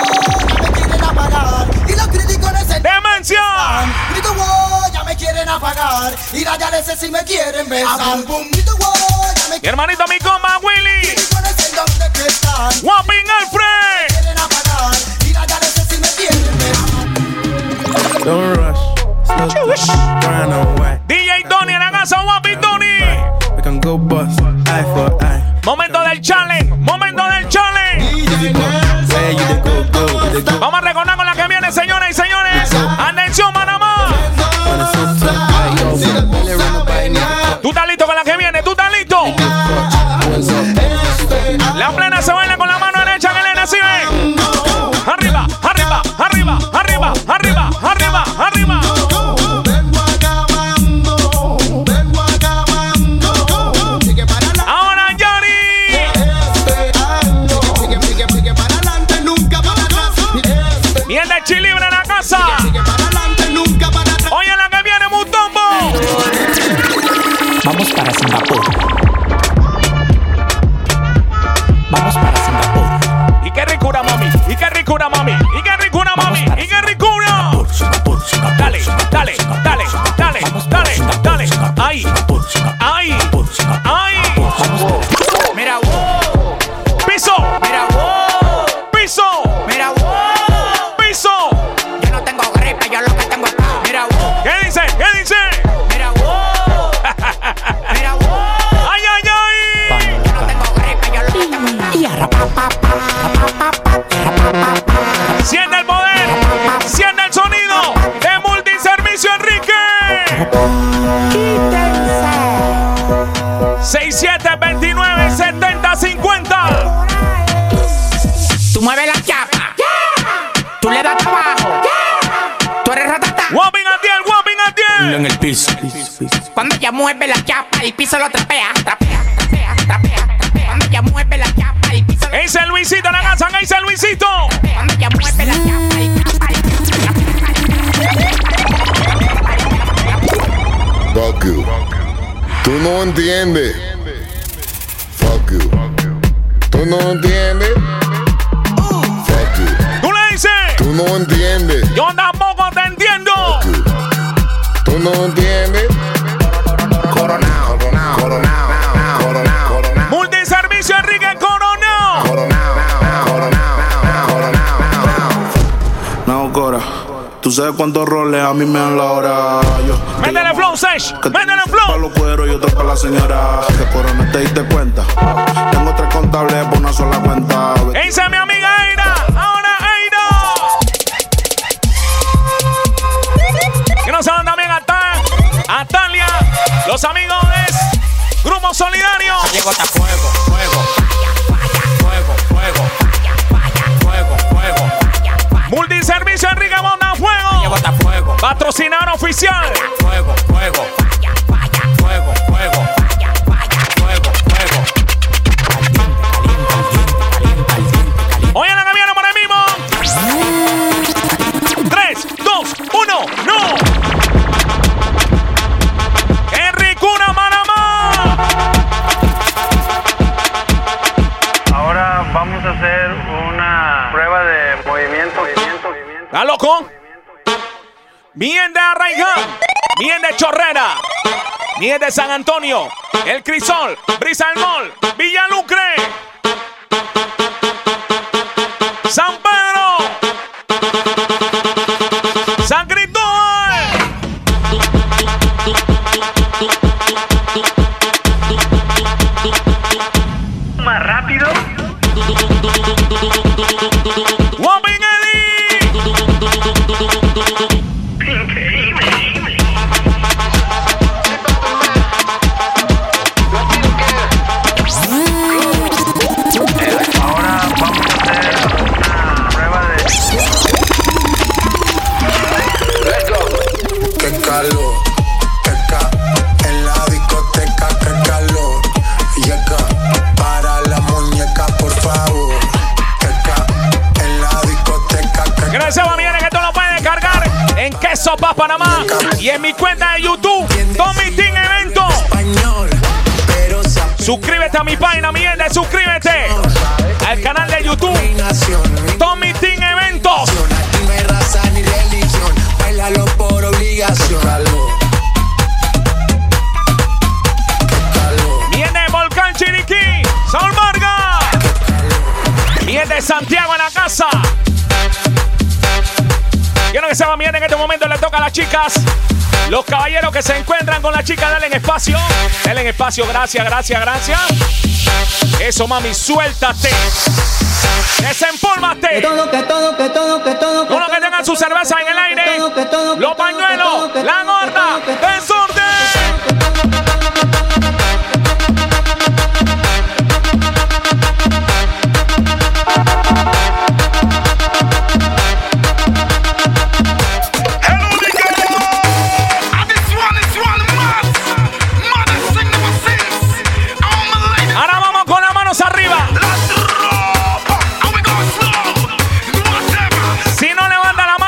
¡Demencia! Ya me quieren apagar y la ese si me quieren besar. Mi hermanito, mi compa Willy. Wapping Alfred. Don't rush, run away. DJ Tony en la casa, Wapping Tony. We can go bust, eye for eye. Momento del challenge. Vamos a recordar con la que viene, señoras y señores. Atención, Panamá. ¿Tú estás listo con la que viene? Echi libre en la casa. Oye, la que viene Mutombo. Vamos para Singapur. Vamos para Singapur. Y qué ricura, mami. Y qué ricura, mami. Y qué ricura, mami. Y qué ricura. Dale, dale, dale, dale, dale, dale. Ahí, ahí, ahí. Mira, wow. Piso. Mira, wow. Piso. Mira, wow. Piso. Yo no tengo gripe, yo lo que tengo es acá. Mira, wow. ¿Qué dice? ¿Qué dice? Mira, wow. Mira, wow. Ay, ay, ay. Yo no tengo gripe, yo lo que tengo es acá. Siente el poder. Siente el sonido de Multiservicio Enrique. 6729-7050. Tú mueves la chapa. Tú le das trabajo. Tú eres ratata. Whopping Atiel, Whopping Atiel. En el piso. Cuando ella mueve la chapa, el piso lo trapea. Trapea, trapea, trapea, trapea. Cuando ella mueve la chapa, el piso lo Ese Luisito en la casa, ese Luisito. Cuando ella mueve la chapa, el Fuck you. Tú no entiendes. Fuck you. Tú no entiendes. Fuck you. Tú le dices. Tú no entiendes. Yo tampoco te entiendo. Tú no entiendes. Coronao, coronao, coronao, coronao, coronao. Multiservicio Enrique Coronao. No, Cora. Tú sabes cuántos roles a mí me dan la hora. Métele flow, Sesh. Métele flow. Para los cueros y otro para la señora. Que Corona te diste cuenta. Tengo 3 contables por una sola cuenta. Esa es mi amiga Eira. Ahora Eira. Que nos saben también a Talia. Los amigos de Grupo Solidario. Llegó hasta fuego, fuego, fuego, fuego, fuego, fuego. Multiservicio Enrique Botafuego. Llegó hasta fuego. Patrocinador oficial. Fuego, fuego, fuego, fuego, fuego, fuego. Oye, la que viene por ahí mismo. 3, 2, 1, no. Enricuna Manamá. Ahora vamos a hacer una prueba de movimiento. ¿Está loco? Bien de Arraiján, bien de Chorrera, bien de San Antonio, El Crisol, Brisa del Mall, Villa Lucre, San Pedro, San Cristóbal. Más rápido. Whopping Eddie. Ahora vamos a hacer una prueba de... Qué calor. En la discoteca, qué calor. Llega para la muñeca, por favor. En la discoteca, Gracias a mi gente que tú lo puedes descargar en Queso Pa' Panamá y en mi cuenta de YouTube, Tommy Team Evento. Suscríbete a mi página, mi gente, suscríbete al canal de YouTube, Tommy Team Eventos. No hay raza ni religión, bailalo por obligación. Mi gente de Volcán Chiriquí, Saúl Vargas. Mi gente de Santiago en la casa. Quiero que sepan, mi gente, en este momento le toca a las chicas. Los caballeros que se encuentran con la chica, denle en espacio. Denle en espacio, gracias, gracias, gracias. Eso, mami, suéltate. Desempólvate. Todo que tengan su cerveza en el aire. Los pañuelos, la gorda, desorden. Ahora vamos con las manos arriba. Si no levanta la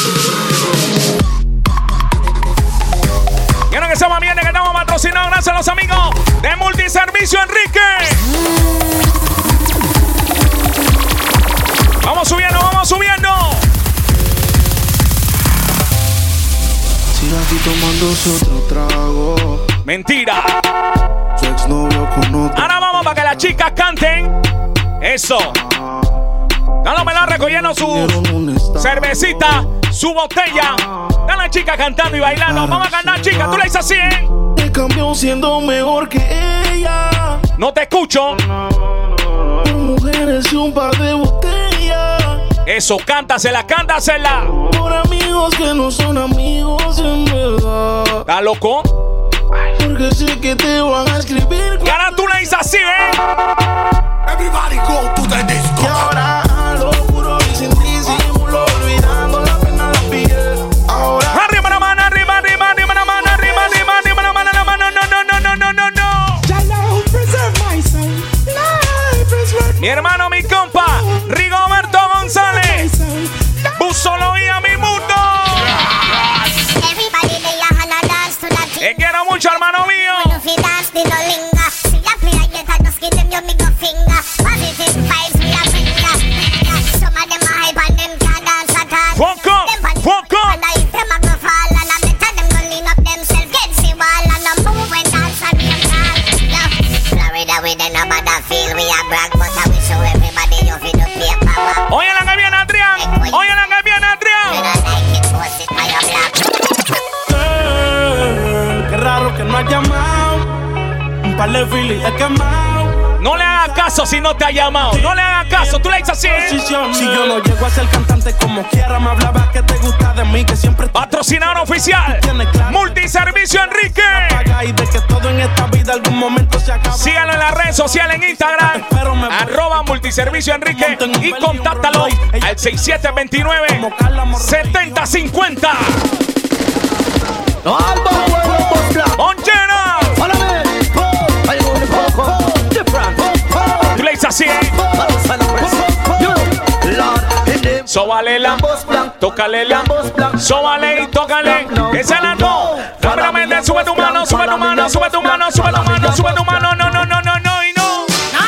Quiero que sepan bien de que estamos patrocinados gracias a los amigos de Multiservicio Enrique. Vamos subiendo, vamos subiendo. Sigue aquí tomándose otro trago. Mentira. Su exnovio con otro. Ahora vamos para que las chicas canten. Eso. Dándome recogiendo su cervecita, su botella. Están las chicas cantando y bailando. Vamos a cantar, chicas. Tú le dices así, ¿eh? Me cambió siendo mejor que ella. No te escucho. Mujeres y un par de botellas. Eso, cántasela, cántasela. Por amigos que no son amigos en verdad. ¿Estás loco? Porque sé que te van a escribir. Y ahora tú le dices así, ¿eh? Everybody go to the disco. Y ahora lo juro y sin disimulo, olvidando la pena la piel. Ahora arriba la mano, arriba, arriba, arriba la mano, arriba, arriba, arriba la mano, no. Mi hermano, mi compa, Rigoberto González. Búsolo y a mi mundo. Te quiero mucho, hermano mío. Oye la que viene, Adrián. Oye la que viene, Adrián. Qué raro que no ha llamado. Un par de filis he quemado. No le hagas caso si no te ha llamado. No le hagas caso, tú le dices así. Si yo no llego a ser cantante como quiera, me hablabas que te gusta de mí, que siempre patrocinador oficial Multiservicio Enrique. Y de que todo en esta vida algún momento se acaba. Síganlo en las redes sociales, en Instagram @Multiservicio Enrique y contáctalo al 6729-7050. ¡Onchera! Tú le dices así, ¿eh? Sobalela, tócalela, sobale y tócale. Esa es la no. Rápidamente sube tu mano, sube tu mano, sube tu mano, sube tu mano, sube tu mano. No, no, no, no, no, y no.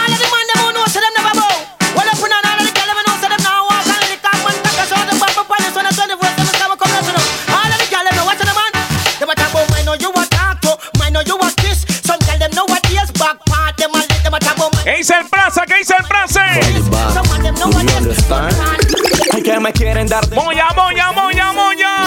¿Qué dice el frase? ¿Qué dice el frase? Ay, que me quieren dar de moya, moya, moya, moya.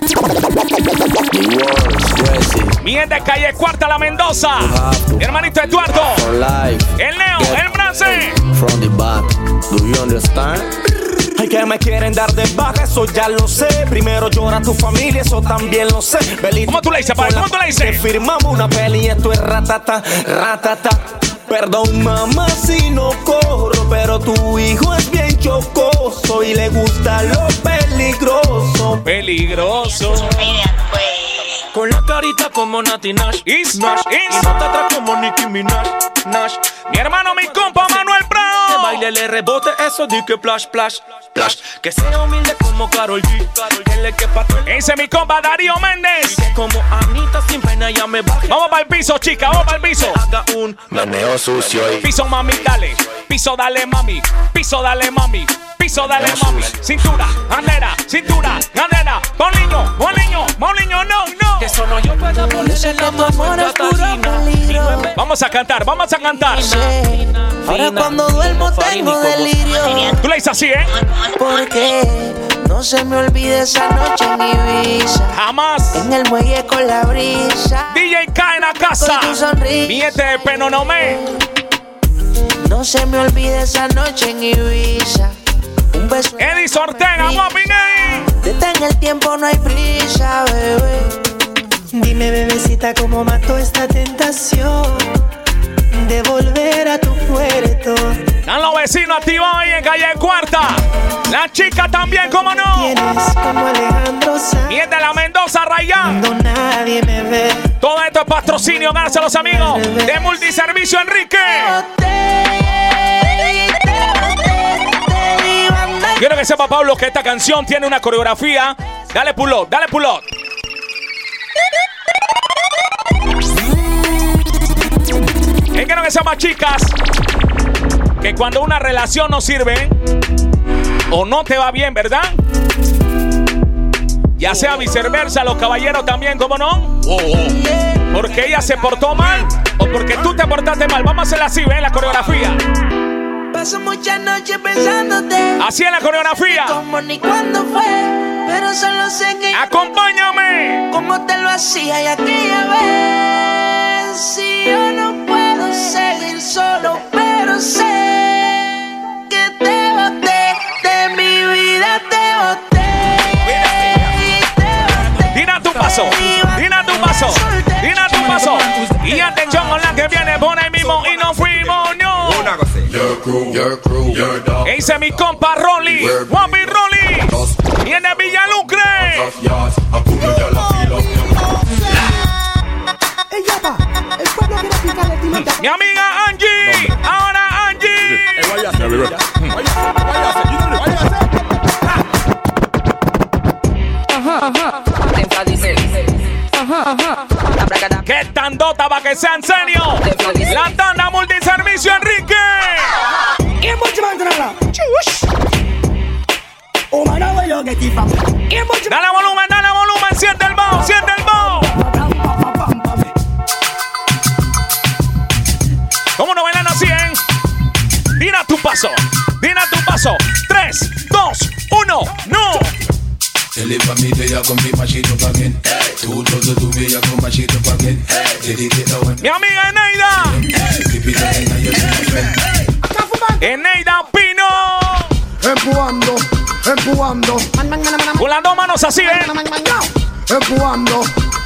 Mi gente de Calle Cuarta, La Mendoza. Mi hermanito Eduardo. El Leo, el frase. From the back, do you understand? Ay, que me quieren dar de baja, eso ya lo sé. Primero llora tu familia, eso también lo sé. Belito, ¿cómo tú le dices, padre? ¿Cómo tú le dices? Firmamos una peli y esto es ratata, ratata. Perdón, mamá, si no corro, pero tu hijo es bien chocoso y le gusta lo peligroso. Peligroso. Con la carita como Nati Nash. Y no te atrás como Nicki Minaj. Nash. Mi hermano, mi compa Manuel Prado. Que baile, le rebote eso, di que plash, plash, plash. Que sea humilde como Karol G. Ese es mi compa Darío Méndez. Como Anita sin pena ya me baje. Vamos para el piso, chica, vamos para el piso. Haga un meneo sucio y piso, mami, dale. Piso, dale, mami. Piso, dale, mami. Piso, dale, mami. Cintura, cadera, cintura, cadera. Moliño, moliño, moliño, no, no. Eso no yo puedo ponerle la mano en Catalina. Vamos a cantar, vamos a cantar. Ahora cuando duermo tengo delirio. Tú le dices así, ¿eh? Porque no se me olvide esa noche en Ibiza. Jamás. En el muelle con la brisa. DJ K en la casa. Miete de Penonomé. No se me olvide esa noche en Ibiza. Un beso. Edis Ortega, Guapiney. Detén el tiempo, no hay prisa, bebé. Dime, bebecita, cómo mató esta tentación de volver a tu puerto. Están los vecinos activos ahí en Calle Cuarta. La chica también, ¿cómo no? Tienes como Alejandro Sanz. Y es de La Mendoza, Rayán. Cuando nadie me ve. Todo esto es patrocinio, gracias a los amigos de Multiservicio Enrique. Quiero que sepa, Pablo, que esta canción tiene una coreografía Dale pull up, dale pull up. Es que no que sepan, chicas, que cuando una relación no sirve o no te va bien, ¿verdad? Ya sea viceversa, los caballeros también, ¿cómo no? Porque ella se portó mal o porque tú te portaste mal. Vamos a hacerla así, ¿ven? La coreografía. Paso muchas noches pensándote. Así es la coreografía. Como ni cuándo fue, pero solo sé que ¡acompáñame! Como te lo hacía y aquella vez. Si yo no puedo seguir solo, pero sé que te boté, de mi vida te boté. Dina tu paso, dina tu paso, dina tu paso. Y atención con la que viene por ahí mismo y nos fuimos, no. Ese mi compa Rolly, Guapi Rolly. Viene Villalucre. Mi amiga Angie, ahora Angie. ¿Qué tandota para que sea en serio? La tanda multiservicio Enrique. Dale volumen, siente el bajo, siente el bajo. ¿Cómo no bailan así, eh? Dina tu paso, dina tu paso. 3, 2, 1, no. Mi amiga Eneida. Eneida Pino. Empujando. Con las dos manos así, Empujando.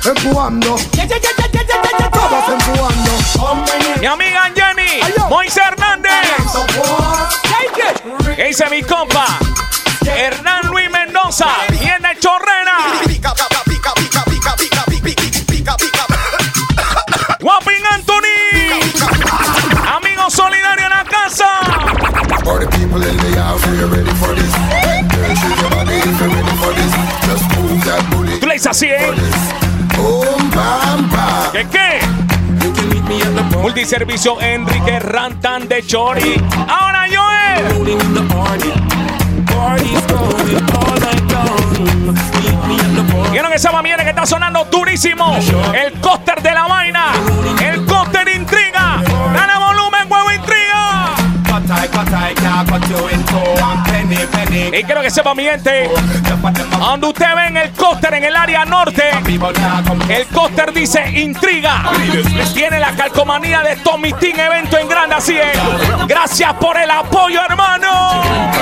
Todos empujando. Mi amiga Jenny. Moisés Hernández. ¿Qué dice mi compa? Hernán Luis Mendoza. Viene Chorrera. Guapín Anthony. Amigo solidario en la casa. Tú le dices así, ¿Qué? Multiservicio Enrique Rantan de Chori. Ahora Joel. Quiero que sepa, viene que está sonando durísimo. El cóster de la vaina. El cóster intriga. Dale volumen, huevo intriga. Y quiero que sepa, mi gente, donde usted ve el cóster en el área norte, el cóster dice intriga. Tiene la calcomanía de Tommy Team evento en grande, así es. Gracias por el apoyo, hermano.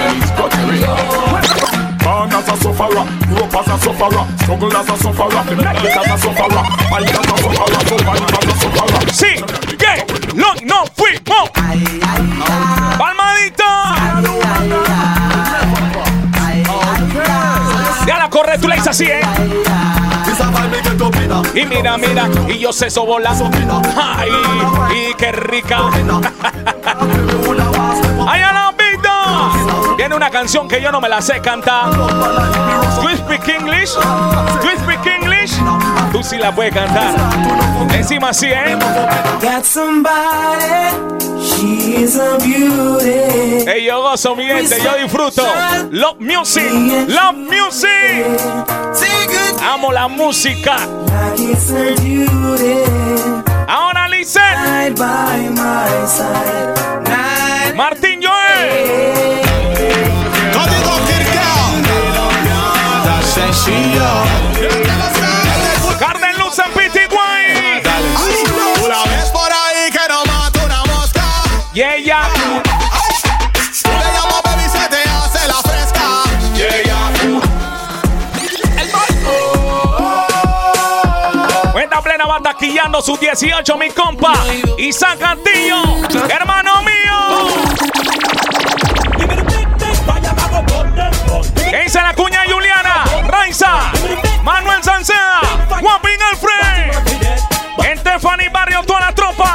Man as a sufferer, rope as a sufferer, struggle as a sufferer, fight as a sufferer, fight as a sufferer, survive as a sufferer. Sí, que no fuimos. Palmadita. Ya la corre, tú le dices así, Y mira, y yo sé eso volando. Ay, y qué rica. Ay, a la vida. Tiene una canción que yo no me la sé cantar. ¿Do you speak English? ¿Do you speak English? Tú sí la puedes cantar. Encima así, Got somebody, she's a beauty. Hey, yo gozo, mi gente, yo disfruto. Love music, love music. Amo la música. Ahora Lisette. Martín Joel. Carden Luz en Pitiguay. Una vez por ahí que no mata una mosca. Y ella. Le llamo baby, se te hace la fresca. Y ella. Cuenta plena va taquillando sus 18, mi compa. Isaac Castillo, hermano mío. ¿Qué dice la cuña Juliana? Raiza, Manuel Sanceda, Guapín Alfred, Estefany Barrio, toda la tropa.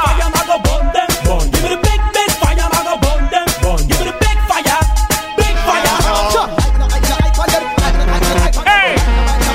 Hey,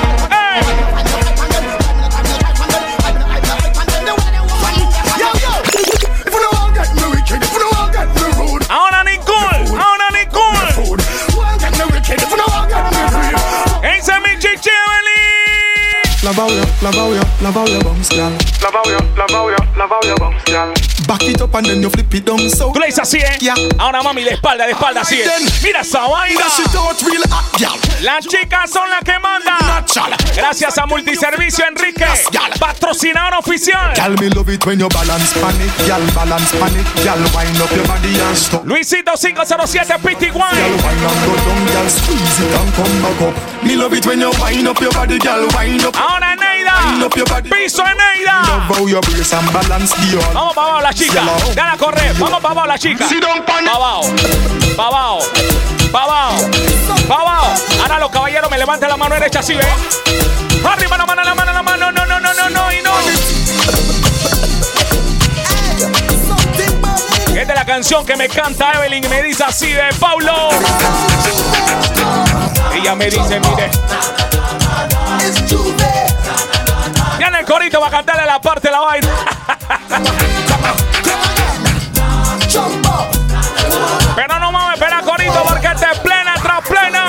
Evelyn. Love how you bounce, girl. Love how you bounce, girl. Back it up and then you flip it down so. Tú le dices así, Yeah. Ahora mami, de espalda, así, Mira esa vaina. That shit out real hot, girl. Las chicas son las que mandan. Gracias a Multiservicio Enrique, patrocinador oficial. Girl, me love it when you balance panic, girl, balance panic, girl, wind up your body and stop. Luisito 507 PT1. Girl, wind and go down, girl, squeeze it and come back up. Me love it when you wind up your body, girl, wind up. Ahora Neida, wind up your body. Piso en Neida. Love how you brace and balance the all. Vamos para abajo la chica, dale a correr. Vamos para abajo la chica. Pa' abajo. Ahora los caballeros me levanten la mano derecha así, ¿ves? Arriba la mano, no. Esta es la canción que me canta Evelyn y me dice así de Paulo. Ella me dice, mire. Ya en el corito va a cantarle la parte de la vaina. Pero no mames, espera corito porque este es plena tras plena.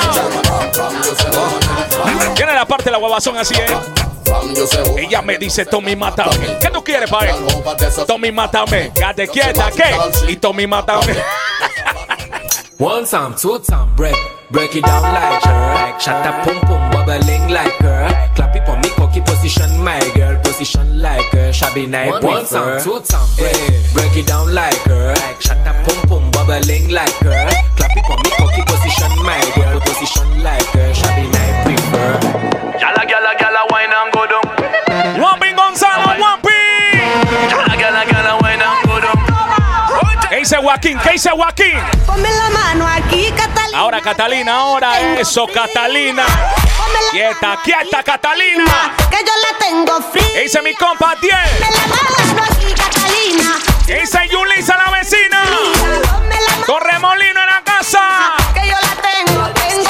Tiene la parte de la huevazón así, Ella me dice, Tommy, mátame. ¿Qué tú quieres, pa' él? Tommy, mátame. Quédate quieta, ¿qué? Y Tommy, mátame. One time, two time, break it down like her. Shut up, pum pum, bubbling like her. Clap it for me, cocky position, my girl, position like her. Shabby night, one time, two time, break it down like her. Shut up, pum pum, bubbling like her. Clap it for me, cocky position, my girl, position like her. Shabby night, prefer. Gala, wine and go down. Wampi Gonzalo, Wampi. Gala, wine and go down. ¿Qué dice Joaquín? Ponme la mano aquí, Catalina. Ahora Catalina, eso, Catalina. Quieta, Catalina. Que yo la tengo fría. ¿Qué dice mi compa 10? Me la mano aquí, Catalina. ¿Qué dice Yulisa, la vecina? Corre molino en la casa. Que yo la tengo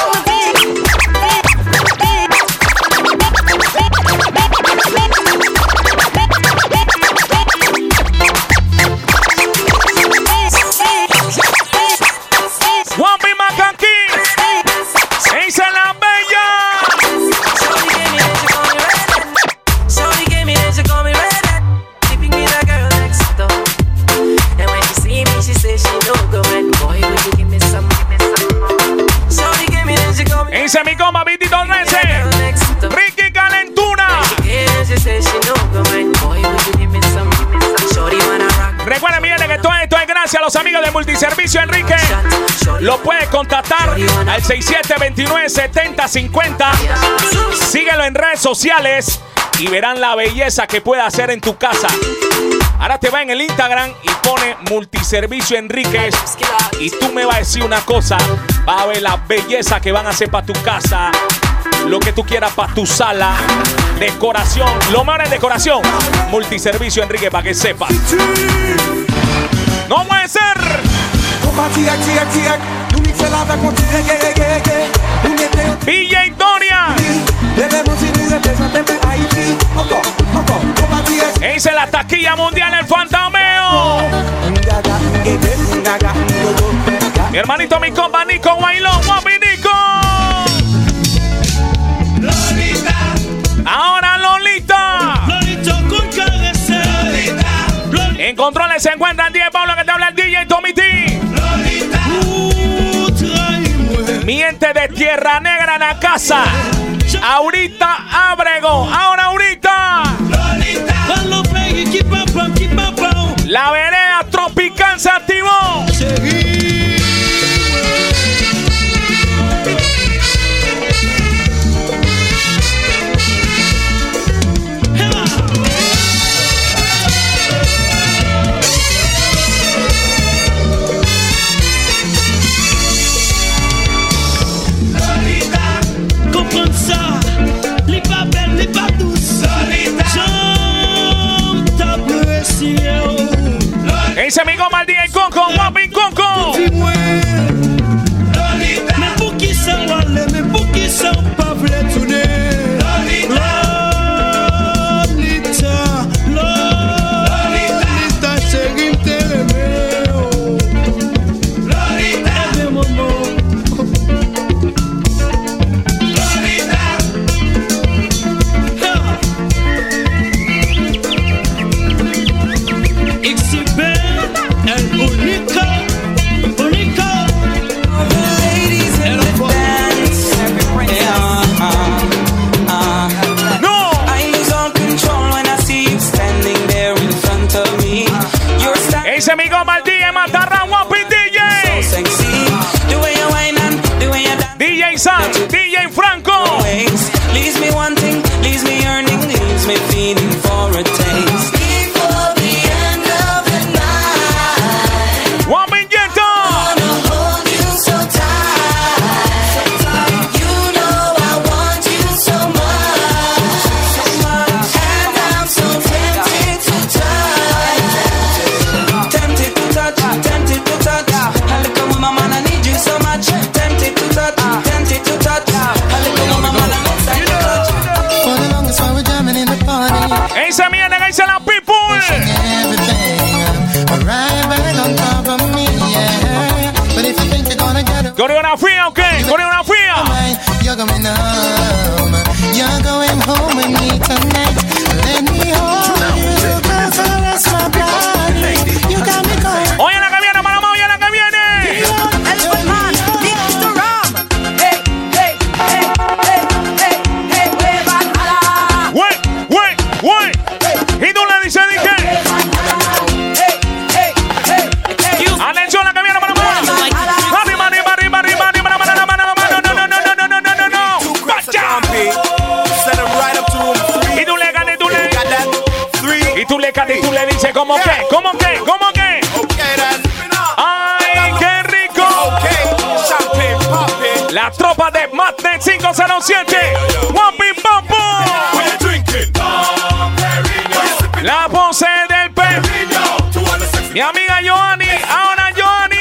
Wampi Macanqui. Se dice la bella. Dice mi coma, Vitito 13. Ricky Calentuna. Recuerden, mi gente, que todo esto es gracias a los amigos de Multiservicio Enrique. Lo puedes contactar al 6729-7050. Síguelo en redes sociales y verán la belleza que puede hacer en tu casa. Ahora te va en el Instagram y pone Multiservicio Enríquez. Y tú me vas a decir una cosa. Vas a ver la belleza que van a hacer para tu casa. Lo que tú quieras para tu sala. Decoración. Lo mejor en decoración. Multiservicio Enrique, para que sepas. No puede ser. DJ Donia. Esa es la taquilla mundial, el fantameo. Mi hermanito, mi compa Nico Guailón, guapi Nico. Lolita. Ahora Lolita. En controles se encuentran 10 Pablo, que te habla el DJ Tommy T. Miente de Tierra Negra en la casa. Ahorita Abrego. Ahora ahorita. La vereda tropical se activó. Dice mi goma el DJ home with me tonight. Let me hold you, caress my body. You got me going. Oye la que viene, Panamá, oye la que viene. Wey. Y tú le dices, dije. Atención, la que viene, Panamá. Y tú le dices, ¿cómo qué? ¡Ay, qué rico! La tropa de Madnet 507. Wampi Pampo. La pose del pez. Mi amiga Joanny. Ahora Joanny.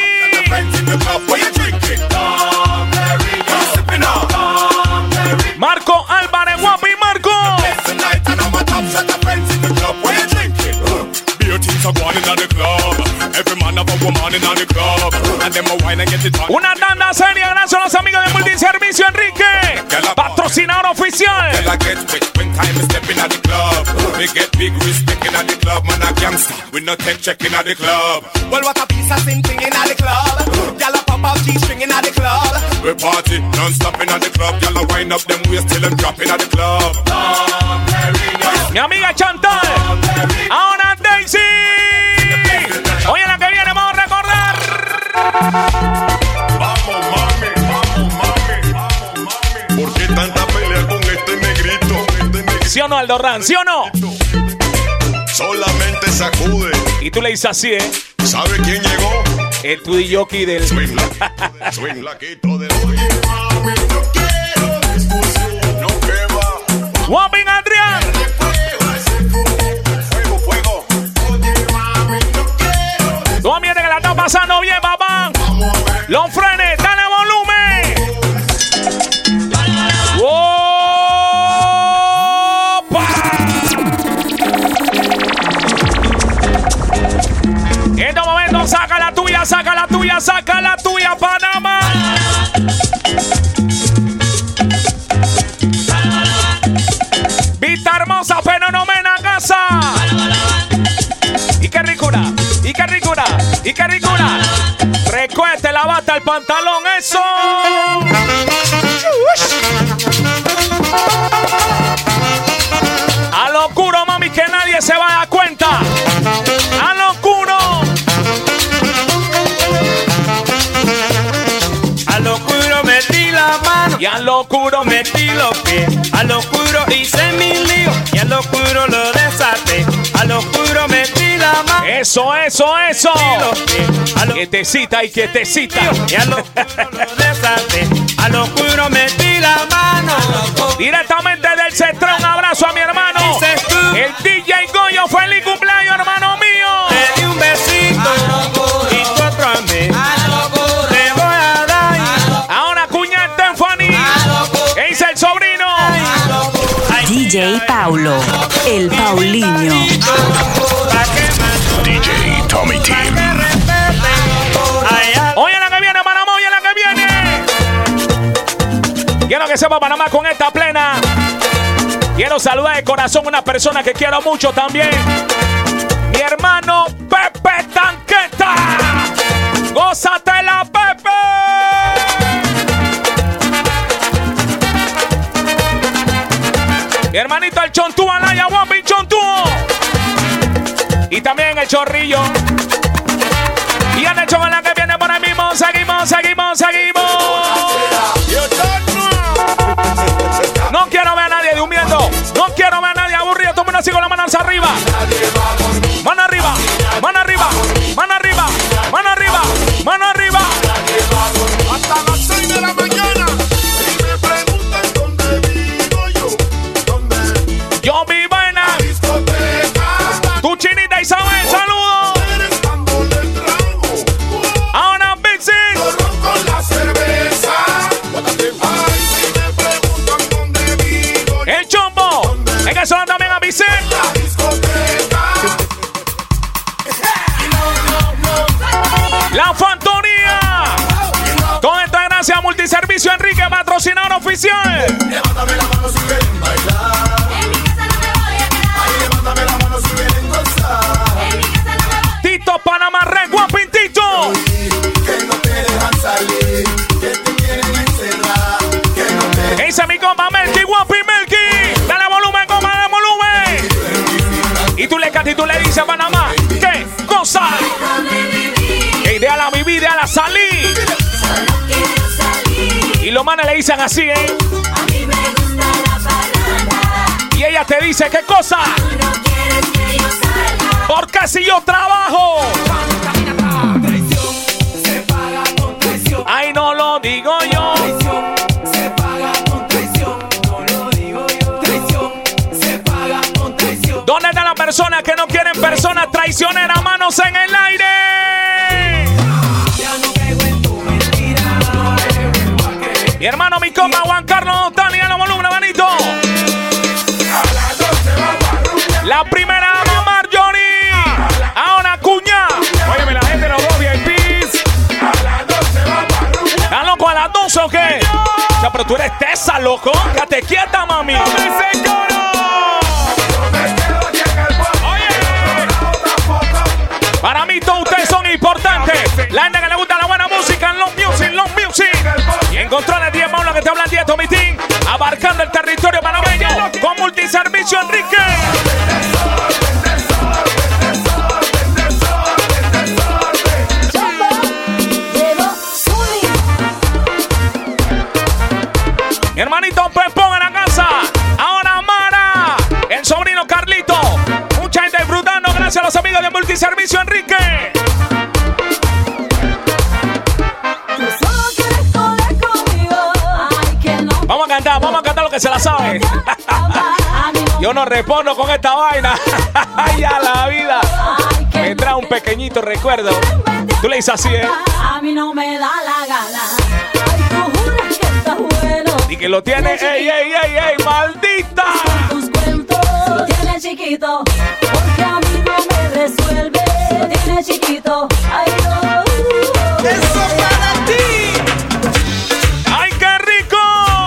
Marco Álvarez. Wampi Marco. Una tanda seria, gracias a los amigos de Multiservicio Enrique, patrocinador oficial. Well, what a piece of thing in the club. Y'all pop out G-string in the club. We party non-stop in the club. Y'all wind up them waist till them drop in the club. Mi amiga Chantal. Ahora Daisy. Oye, la que viene, vamos a recordar. Vamos, mami. ¿Por qué tanta pelea con este negrito? ¿Sí o no, Aldo Ran? ¿Sí o no? Solamente sacude. Y tú le dices así, ¿eh? ¿Sabe quién llegó? El Tudiyoki del Swing laquito del. Oye, mami, no quiero discusión. No quema. Whopping Adrián. Fuego. Oye, mami, no quiero. Tú ambiente que la está pasando bien, papá. Los frenes, dale volumen. ¡Opa! En este momento, saca la tuya, Panamá. Vista hermosa, fenomenal casa. Y qué ricura. Recueste la bata, el pantalón, eso. A lo oscuro, mami, que nadie se va a dar cuenta. A lo oscuro. A lo oscuro metí la mano y a lo oscuro metí los pies. A lo oscuro hice mi lío y a lo oscuro lo desaté. A lo oscuro metí la mano. Eso. Quietecita. Y a lo oscuro lo desaté. A lo oscuro metí la mano. Directamente del centro, un abrazo a mi hermano. El DJ Goyo, feliz cumpleaños, hermano mío. Te di un besito y tú otro a mí. Te voy a dar. Ahora cuña Stephanie. ¿Qué dice el sobrino? DJ Paulo, el Paulinho. DJ Tommy Team. Oye la que viene, Panamá, oye la que viene. Quiero que sepa Panamá con esta plena. Quiero saludar de corazón a una persona que quiero mucho también. Mi hermano Pepe Tanqueta. ¡Gózatela, Pepe! Mi hermanito el Chontú, Alaya, Wampi Chontú. Y también el Chorrillo. Y han hecho con la que viene por ahí mismo. Seguimos. No quiero ver a nadie durmiendo. No quiero ver a nadie aburrido. Tomen así con las manos arriba. Mano arriba. Hasta las 6 de la mañana. Y me preguntan dónde vivo yo. Yo vivo en la discoteca. Tu chinita Isabel, saludos. Ahora Bixi. Con la cerveza. El Chombo. Hay que sonar también a Vicente. La Fantonía. Con esta gracia Multiservicio Enrique, patrocinador oficial. Levántame la mano si quieren bailar. ti tú le dices a Panamá, ¿qué cosa? Que idea mi vida, a la salir. Y los manes le dicen así, ¿eh? Y ella te dice, ¿qué cosa? Porque si yo trabajo, ay, no lo digo yo. Se paga con traición, no lo digo yo. Traición se paga con traición. ¿Dónde están las personas que no quieren personas traicioneras? Manos en el aire. Mi hermano, mi compa Juan Carlos Tani, a la volumen, manito. La primera mamá Marjorie. Ahora Cuña. Óyeme, la gente de los dos VIPs. ¿Estás loco a las 12 o qué? O sea, pero tú eres tesa, loco. Quédate quieta, mami. Para mí todos ustedes son importantes. La gente que le gusta la buena música, los music. Y en controles 10 Paulo que te hablan 10 Tommy Team, abarcando el territorio panameño con Multiservicio Enrique. Mi hermanito Pepón en la casa. Ahora Mara, el sobrino Carlito. Mucha gente disfrutando. Gracias a los amigos de Multiservicio Enrique. Vamos a cantar lo que se la sabe. Yo no respondo con esta vaina. Ay, a la vida. Me trae un pequeñito recuerdo. Tú le dices así, ¿eh? A mí no me da la gana. Ay, tú juras que está bueno. Y que lo tiene, ey, maldita. Tus cuentos lo tiene chiquito, porque a mí no me resuelve. Lo tiene chiquito, ay no. Eso para ti. Ay, qué rico.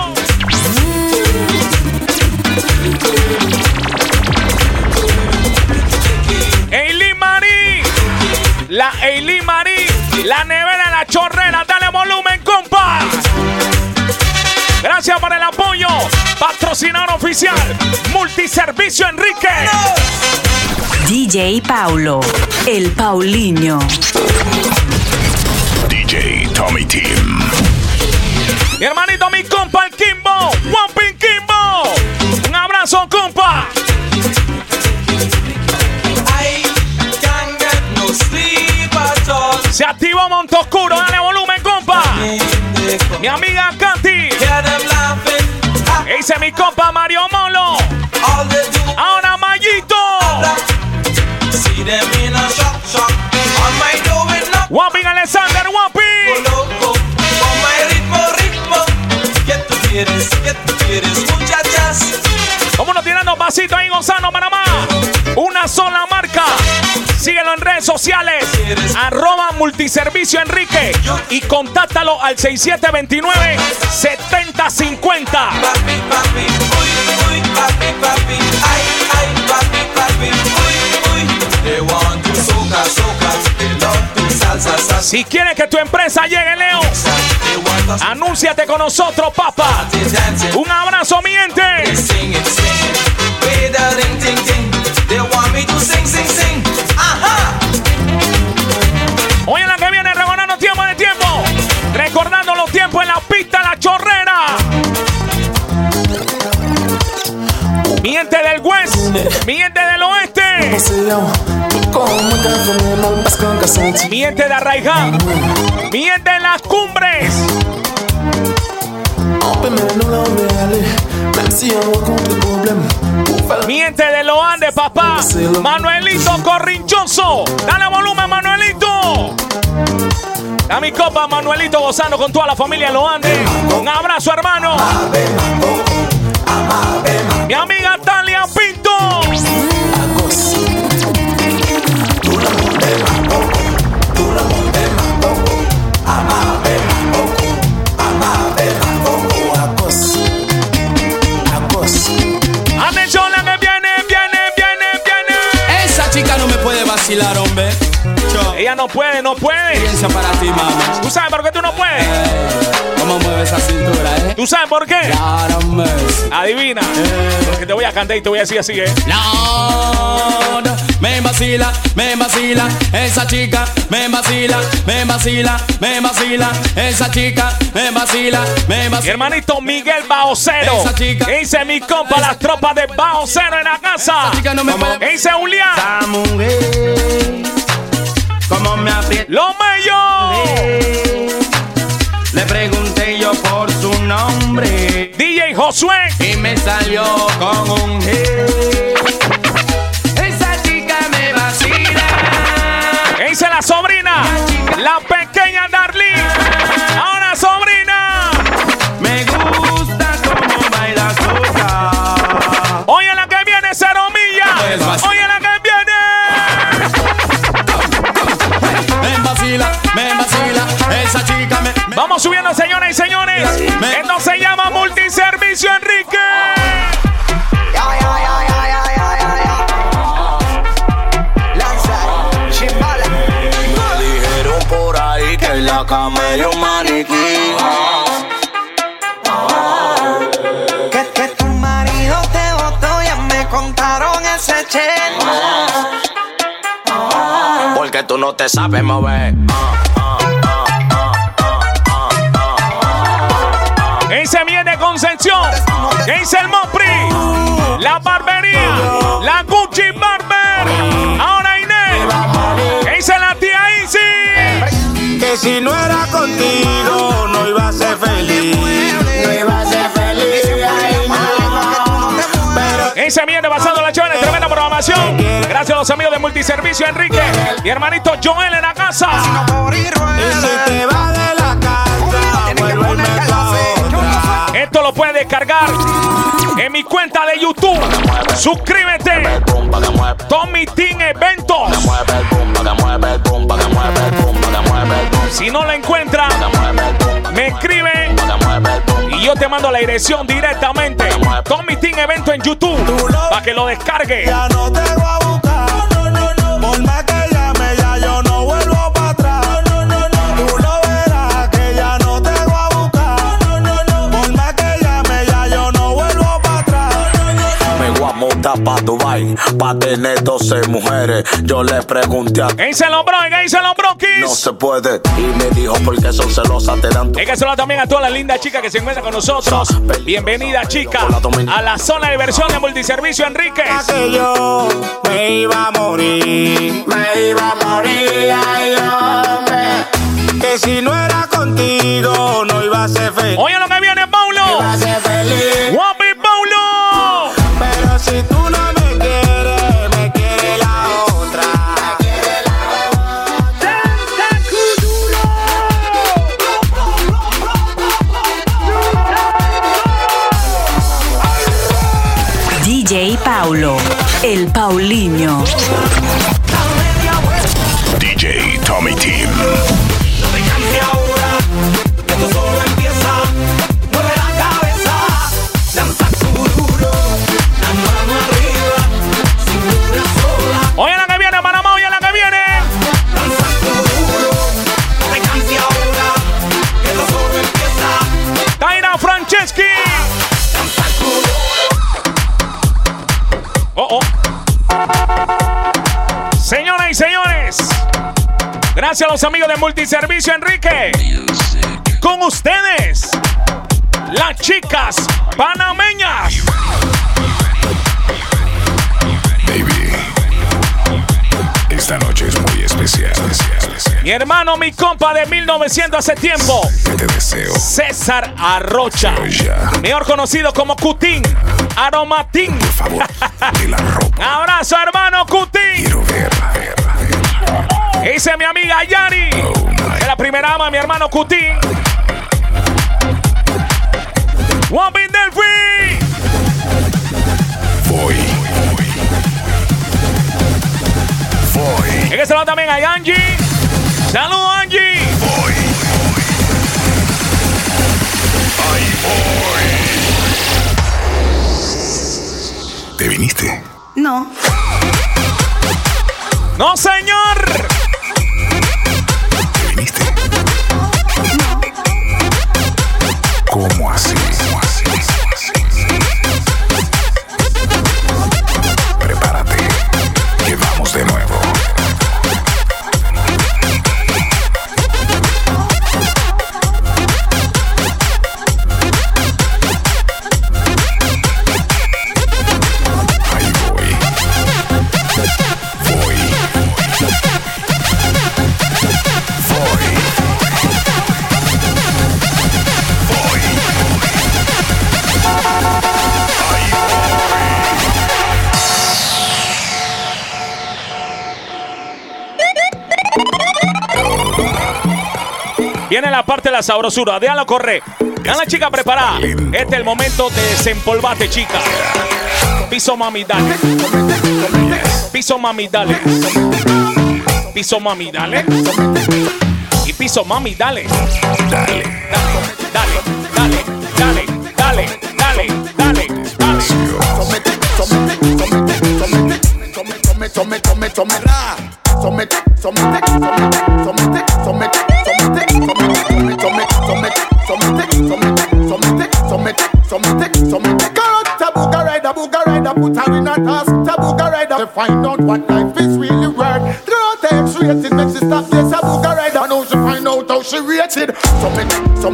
Eileen Marie, la Eileen Marie, la nevera, la chorrera, dale volumen, compa. Gracias por el apoyo. Patrocinador oficial, Multiservicio Enrique. DJ Paulo, el Paulinho. DJ Tommy Team. Mi hermanito, mi compa, el Kimbo. Juanpin Kimbo. Un abrazo, compa. Se activó Montoscuro, dale volumen, compa. Mi amiga Katy. Ese mi compa Mario Molo. Ahora Mayito. Wapping Alexander, Wapping. Vámonos tirando pasitos ahí, Gonzalo, Panamá. Una sola marca. Síguelo en redes sociales. @Multiservicio Enrique. Y contáctalo al 6729-7050. Si quieres que tu empresa llegue, Leo, anúnciate con nosotros, papá. Un abrazo, mi gente. Hoy en la que viene, rebanando tiempo de tiempo. Recordando los tiempos en la pista, la chorrera. Mi gente del West, mi gente del Oeste. Mi gente de Arraiján, mi gente de las cumbres. Mi gente de los Andes, papá. Manuelito Corrinchoso. Dale volumen, Manuelito. A mi copa, Manuelito, gozando con toda la familia de los Andes. Un abrazo, hermano. Mi amiga Talia Pinto. Atención, la que viene. Esa chica no me puede vacilar, hombre. Ella no puede. Piensa para ti, mami. ¿Tú sabes por qué tú no puedes? ¿Cómo mueve esa cintura, ¿Tú sabes por qué? Claro, adivina. Que te voy a cantar y te voy a decir así, Lord, me vacila, esa chica, me vacila, esa chica, me vacila. Mi hermanito Miguel Baocero. Dice mi compa, las tropas de Baocero en la casa. Dice Julián. Esa mujer, como me aprieta. Lo mello. Le pregunté yo por su nombre. DJ Josué. Y me salió con un G. Esa chica me vacila. Dice la sobrina. La pequeña Darlene. Ahora sobrina. Me gusta como baila soca. Oye la que viene, Ceromilla. Oye la que viene. Me vacila, esa chica me... Vamos subiendo, señoras y señores. Esto se llama Multiservicio Enrique. Me dijeron por ahí que en la cama hay un maniquí. Que tu marido te botó, ya me contaron ese chen. Porque tú no te sabes mover. Ese viene Concepción. Dice el Mopri. La barbería. La Gucci Barber. Ahora Inés. Dice la tía Easy. Que si no era contigo, no iba a ser feliz. No iba a ser feliz. Ese viene pasando la chévere, tremenda programación. Gracias a los amigos de Multiservicio Enrique. Mi hermanito Joel en la casa. Y si te vas de la casa, vuelve otra. Esto lo puedes descargar en mi cuenta de YouTube. Suscríbete. Tommy Team Eventos. Si no lo encuentras, me escribe y yo te mando la dirección directamente. Tommy Team Evento en YouTube para que lo descargue. Ya no te voy a buscar. Por más que llame, ya yo no vuelvo para atrás. Tú lo verás que ya no te voy a buscar. Por más que llame, ya yo no vuelvo para atrás. Me voy a montar pa' Dubai, pa' tener 12 mujeres. Yo le pregunté a... Dice los broquis. No se puede. Y me dijo porque son celosas, te dan tu... Hay que saludar también a todas las lindas chicas que se encuentran con nosotros. Bienvenida, chica, a la zona de diversión de Multiservicio Enríquez. Que yo me iba a morir. Ay, hombre. Que si no era contigo, no iba a ser feliz. Oye lo que viene, Paulo. No iba a ser feliz. Guapi, Paulo. Pero si tú no me quieres, me quiere la otra. DJ Paulo, el Paulinho. DJ Tommy Team. Oye la que viene, Panamá, oye la que viene. Taira Franceschi. Señoras y señores, gracias a los amigos de Multiservicio Enrique. Con ustedes, las chicas panameñas. Baby, esta noche es muy especial. Mi hermano, mi compa de 1900 hace tiempo. Te deseo. César Arrocha, mejor conocido como Cutín, Aromatín. Por favor, de la ropa. Abrazo, hermano Cutín. Quiero ver. Dice mi amiga Yari, de la primera ama, mi hermano Cutín. Wapin Delphi. Voy. Hay que saludar también a Angie. ¡Saludos, Angie! Voy. ¿Te viniste? No. ¡No, señor! ¿Te viniste? No. ¿Cómo así? Viene la parte de la sabrosura. Déjalo correr. Deja la chica preparada. Este es el momento de desempolvarte, chica. Piso mami, dale. Piso mami, dale. Piso mami, dale. Y piso mami, dale. Dale, dale, dale, dale, dale, dale, dale, dale. To find out what life is really worth. Through the X-rated, makes it stop this a booger rider. And now she find out how she rated. Summit.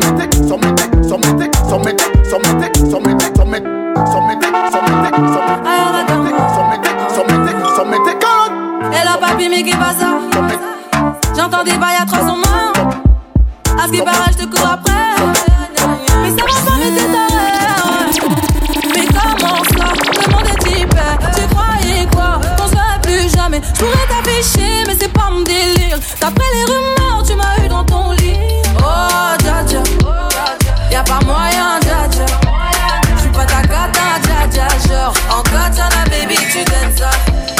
Et là, papi, mais qu'est pas ça? J'entends des bails à 300 mains. À ce qui paraît, je te cours après. Mais ça va pas, mais t'es taré. Mais comment ça? Le monde est hyper. Tu croyais quoi? Qu'on se verrait plus jamais. Je pourrais t'afficher, mais c'est pas mon délire. D'après les rumeurs, tu m'as eu dans ton lit. Oh, dja dja. Y'a pas moyen, dja dja. J'suis pas ta gata, dja dja. Genre, en katana, baby, tu donnes ça.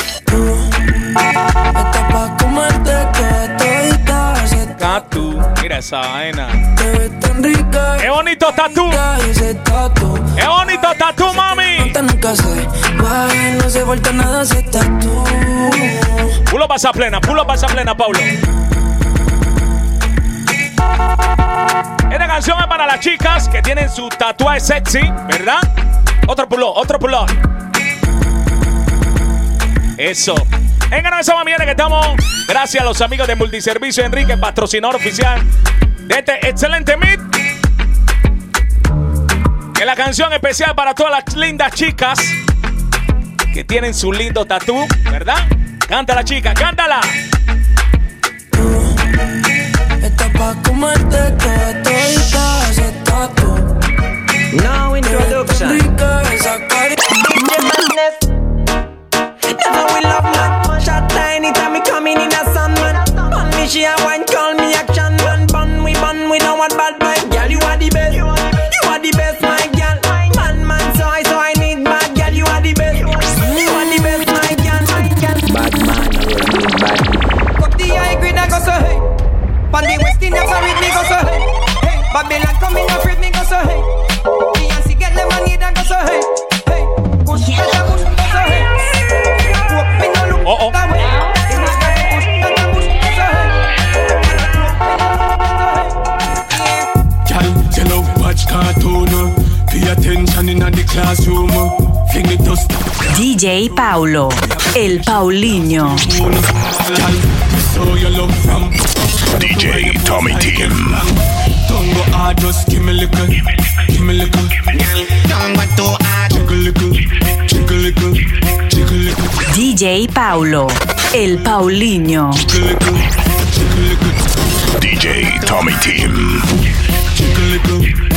Está pa' comerte todita. Tatu, mira esa vaina. Te ves tan rica. ¡Qué bonito tatu! ¡Qué bonito tatu, mami! Nunca se va, no se vuelta nada ese tatu. Pulo pasa plena, Paulo. Esta canción es para las chicas que tienen su tatuaje sexy, ¿verdad? Otro pulo. Eso. Venga, esa mami, que estamos. Gracias a los amigos de Multiservicio Enrique, patrocinador oficial de este excelente meet. Que la canción especial para todas las lindas chicas que tienen su lindo tatú, ¿verdad? Cántala, chica, cántala. Está pa' comerte todita ese tatu. No introduction. Rica esa carita. That's how we love man. Shot tiny time me coming in a sun man. Bun me she a wine, call me action man. Bun we don't want bad boy. Girl you are the best. You are the best my girl. Man so I need bad girl. You are the best. You are the best my girl. Bad man, you need bad. Cut the high grade I go so hey. Pan the West Indian sorry me go so hey. Hey, Babylon coming afraid me go so hey. Beyonce get the money that go so hey. Hey, push better push go so hey. Oh. Girl, tell her watch cartoon. Pay attention in the classroom. Fling it to stop. DJ Paulo, el Paulinho. So you love from DJ Tommy Tim. Don't go hard, just give me little. Don't go too hard. Jiggle little. DJ Paulo, el Paulinho. DJ Tommy Tim. Jiggle little.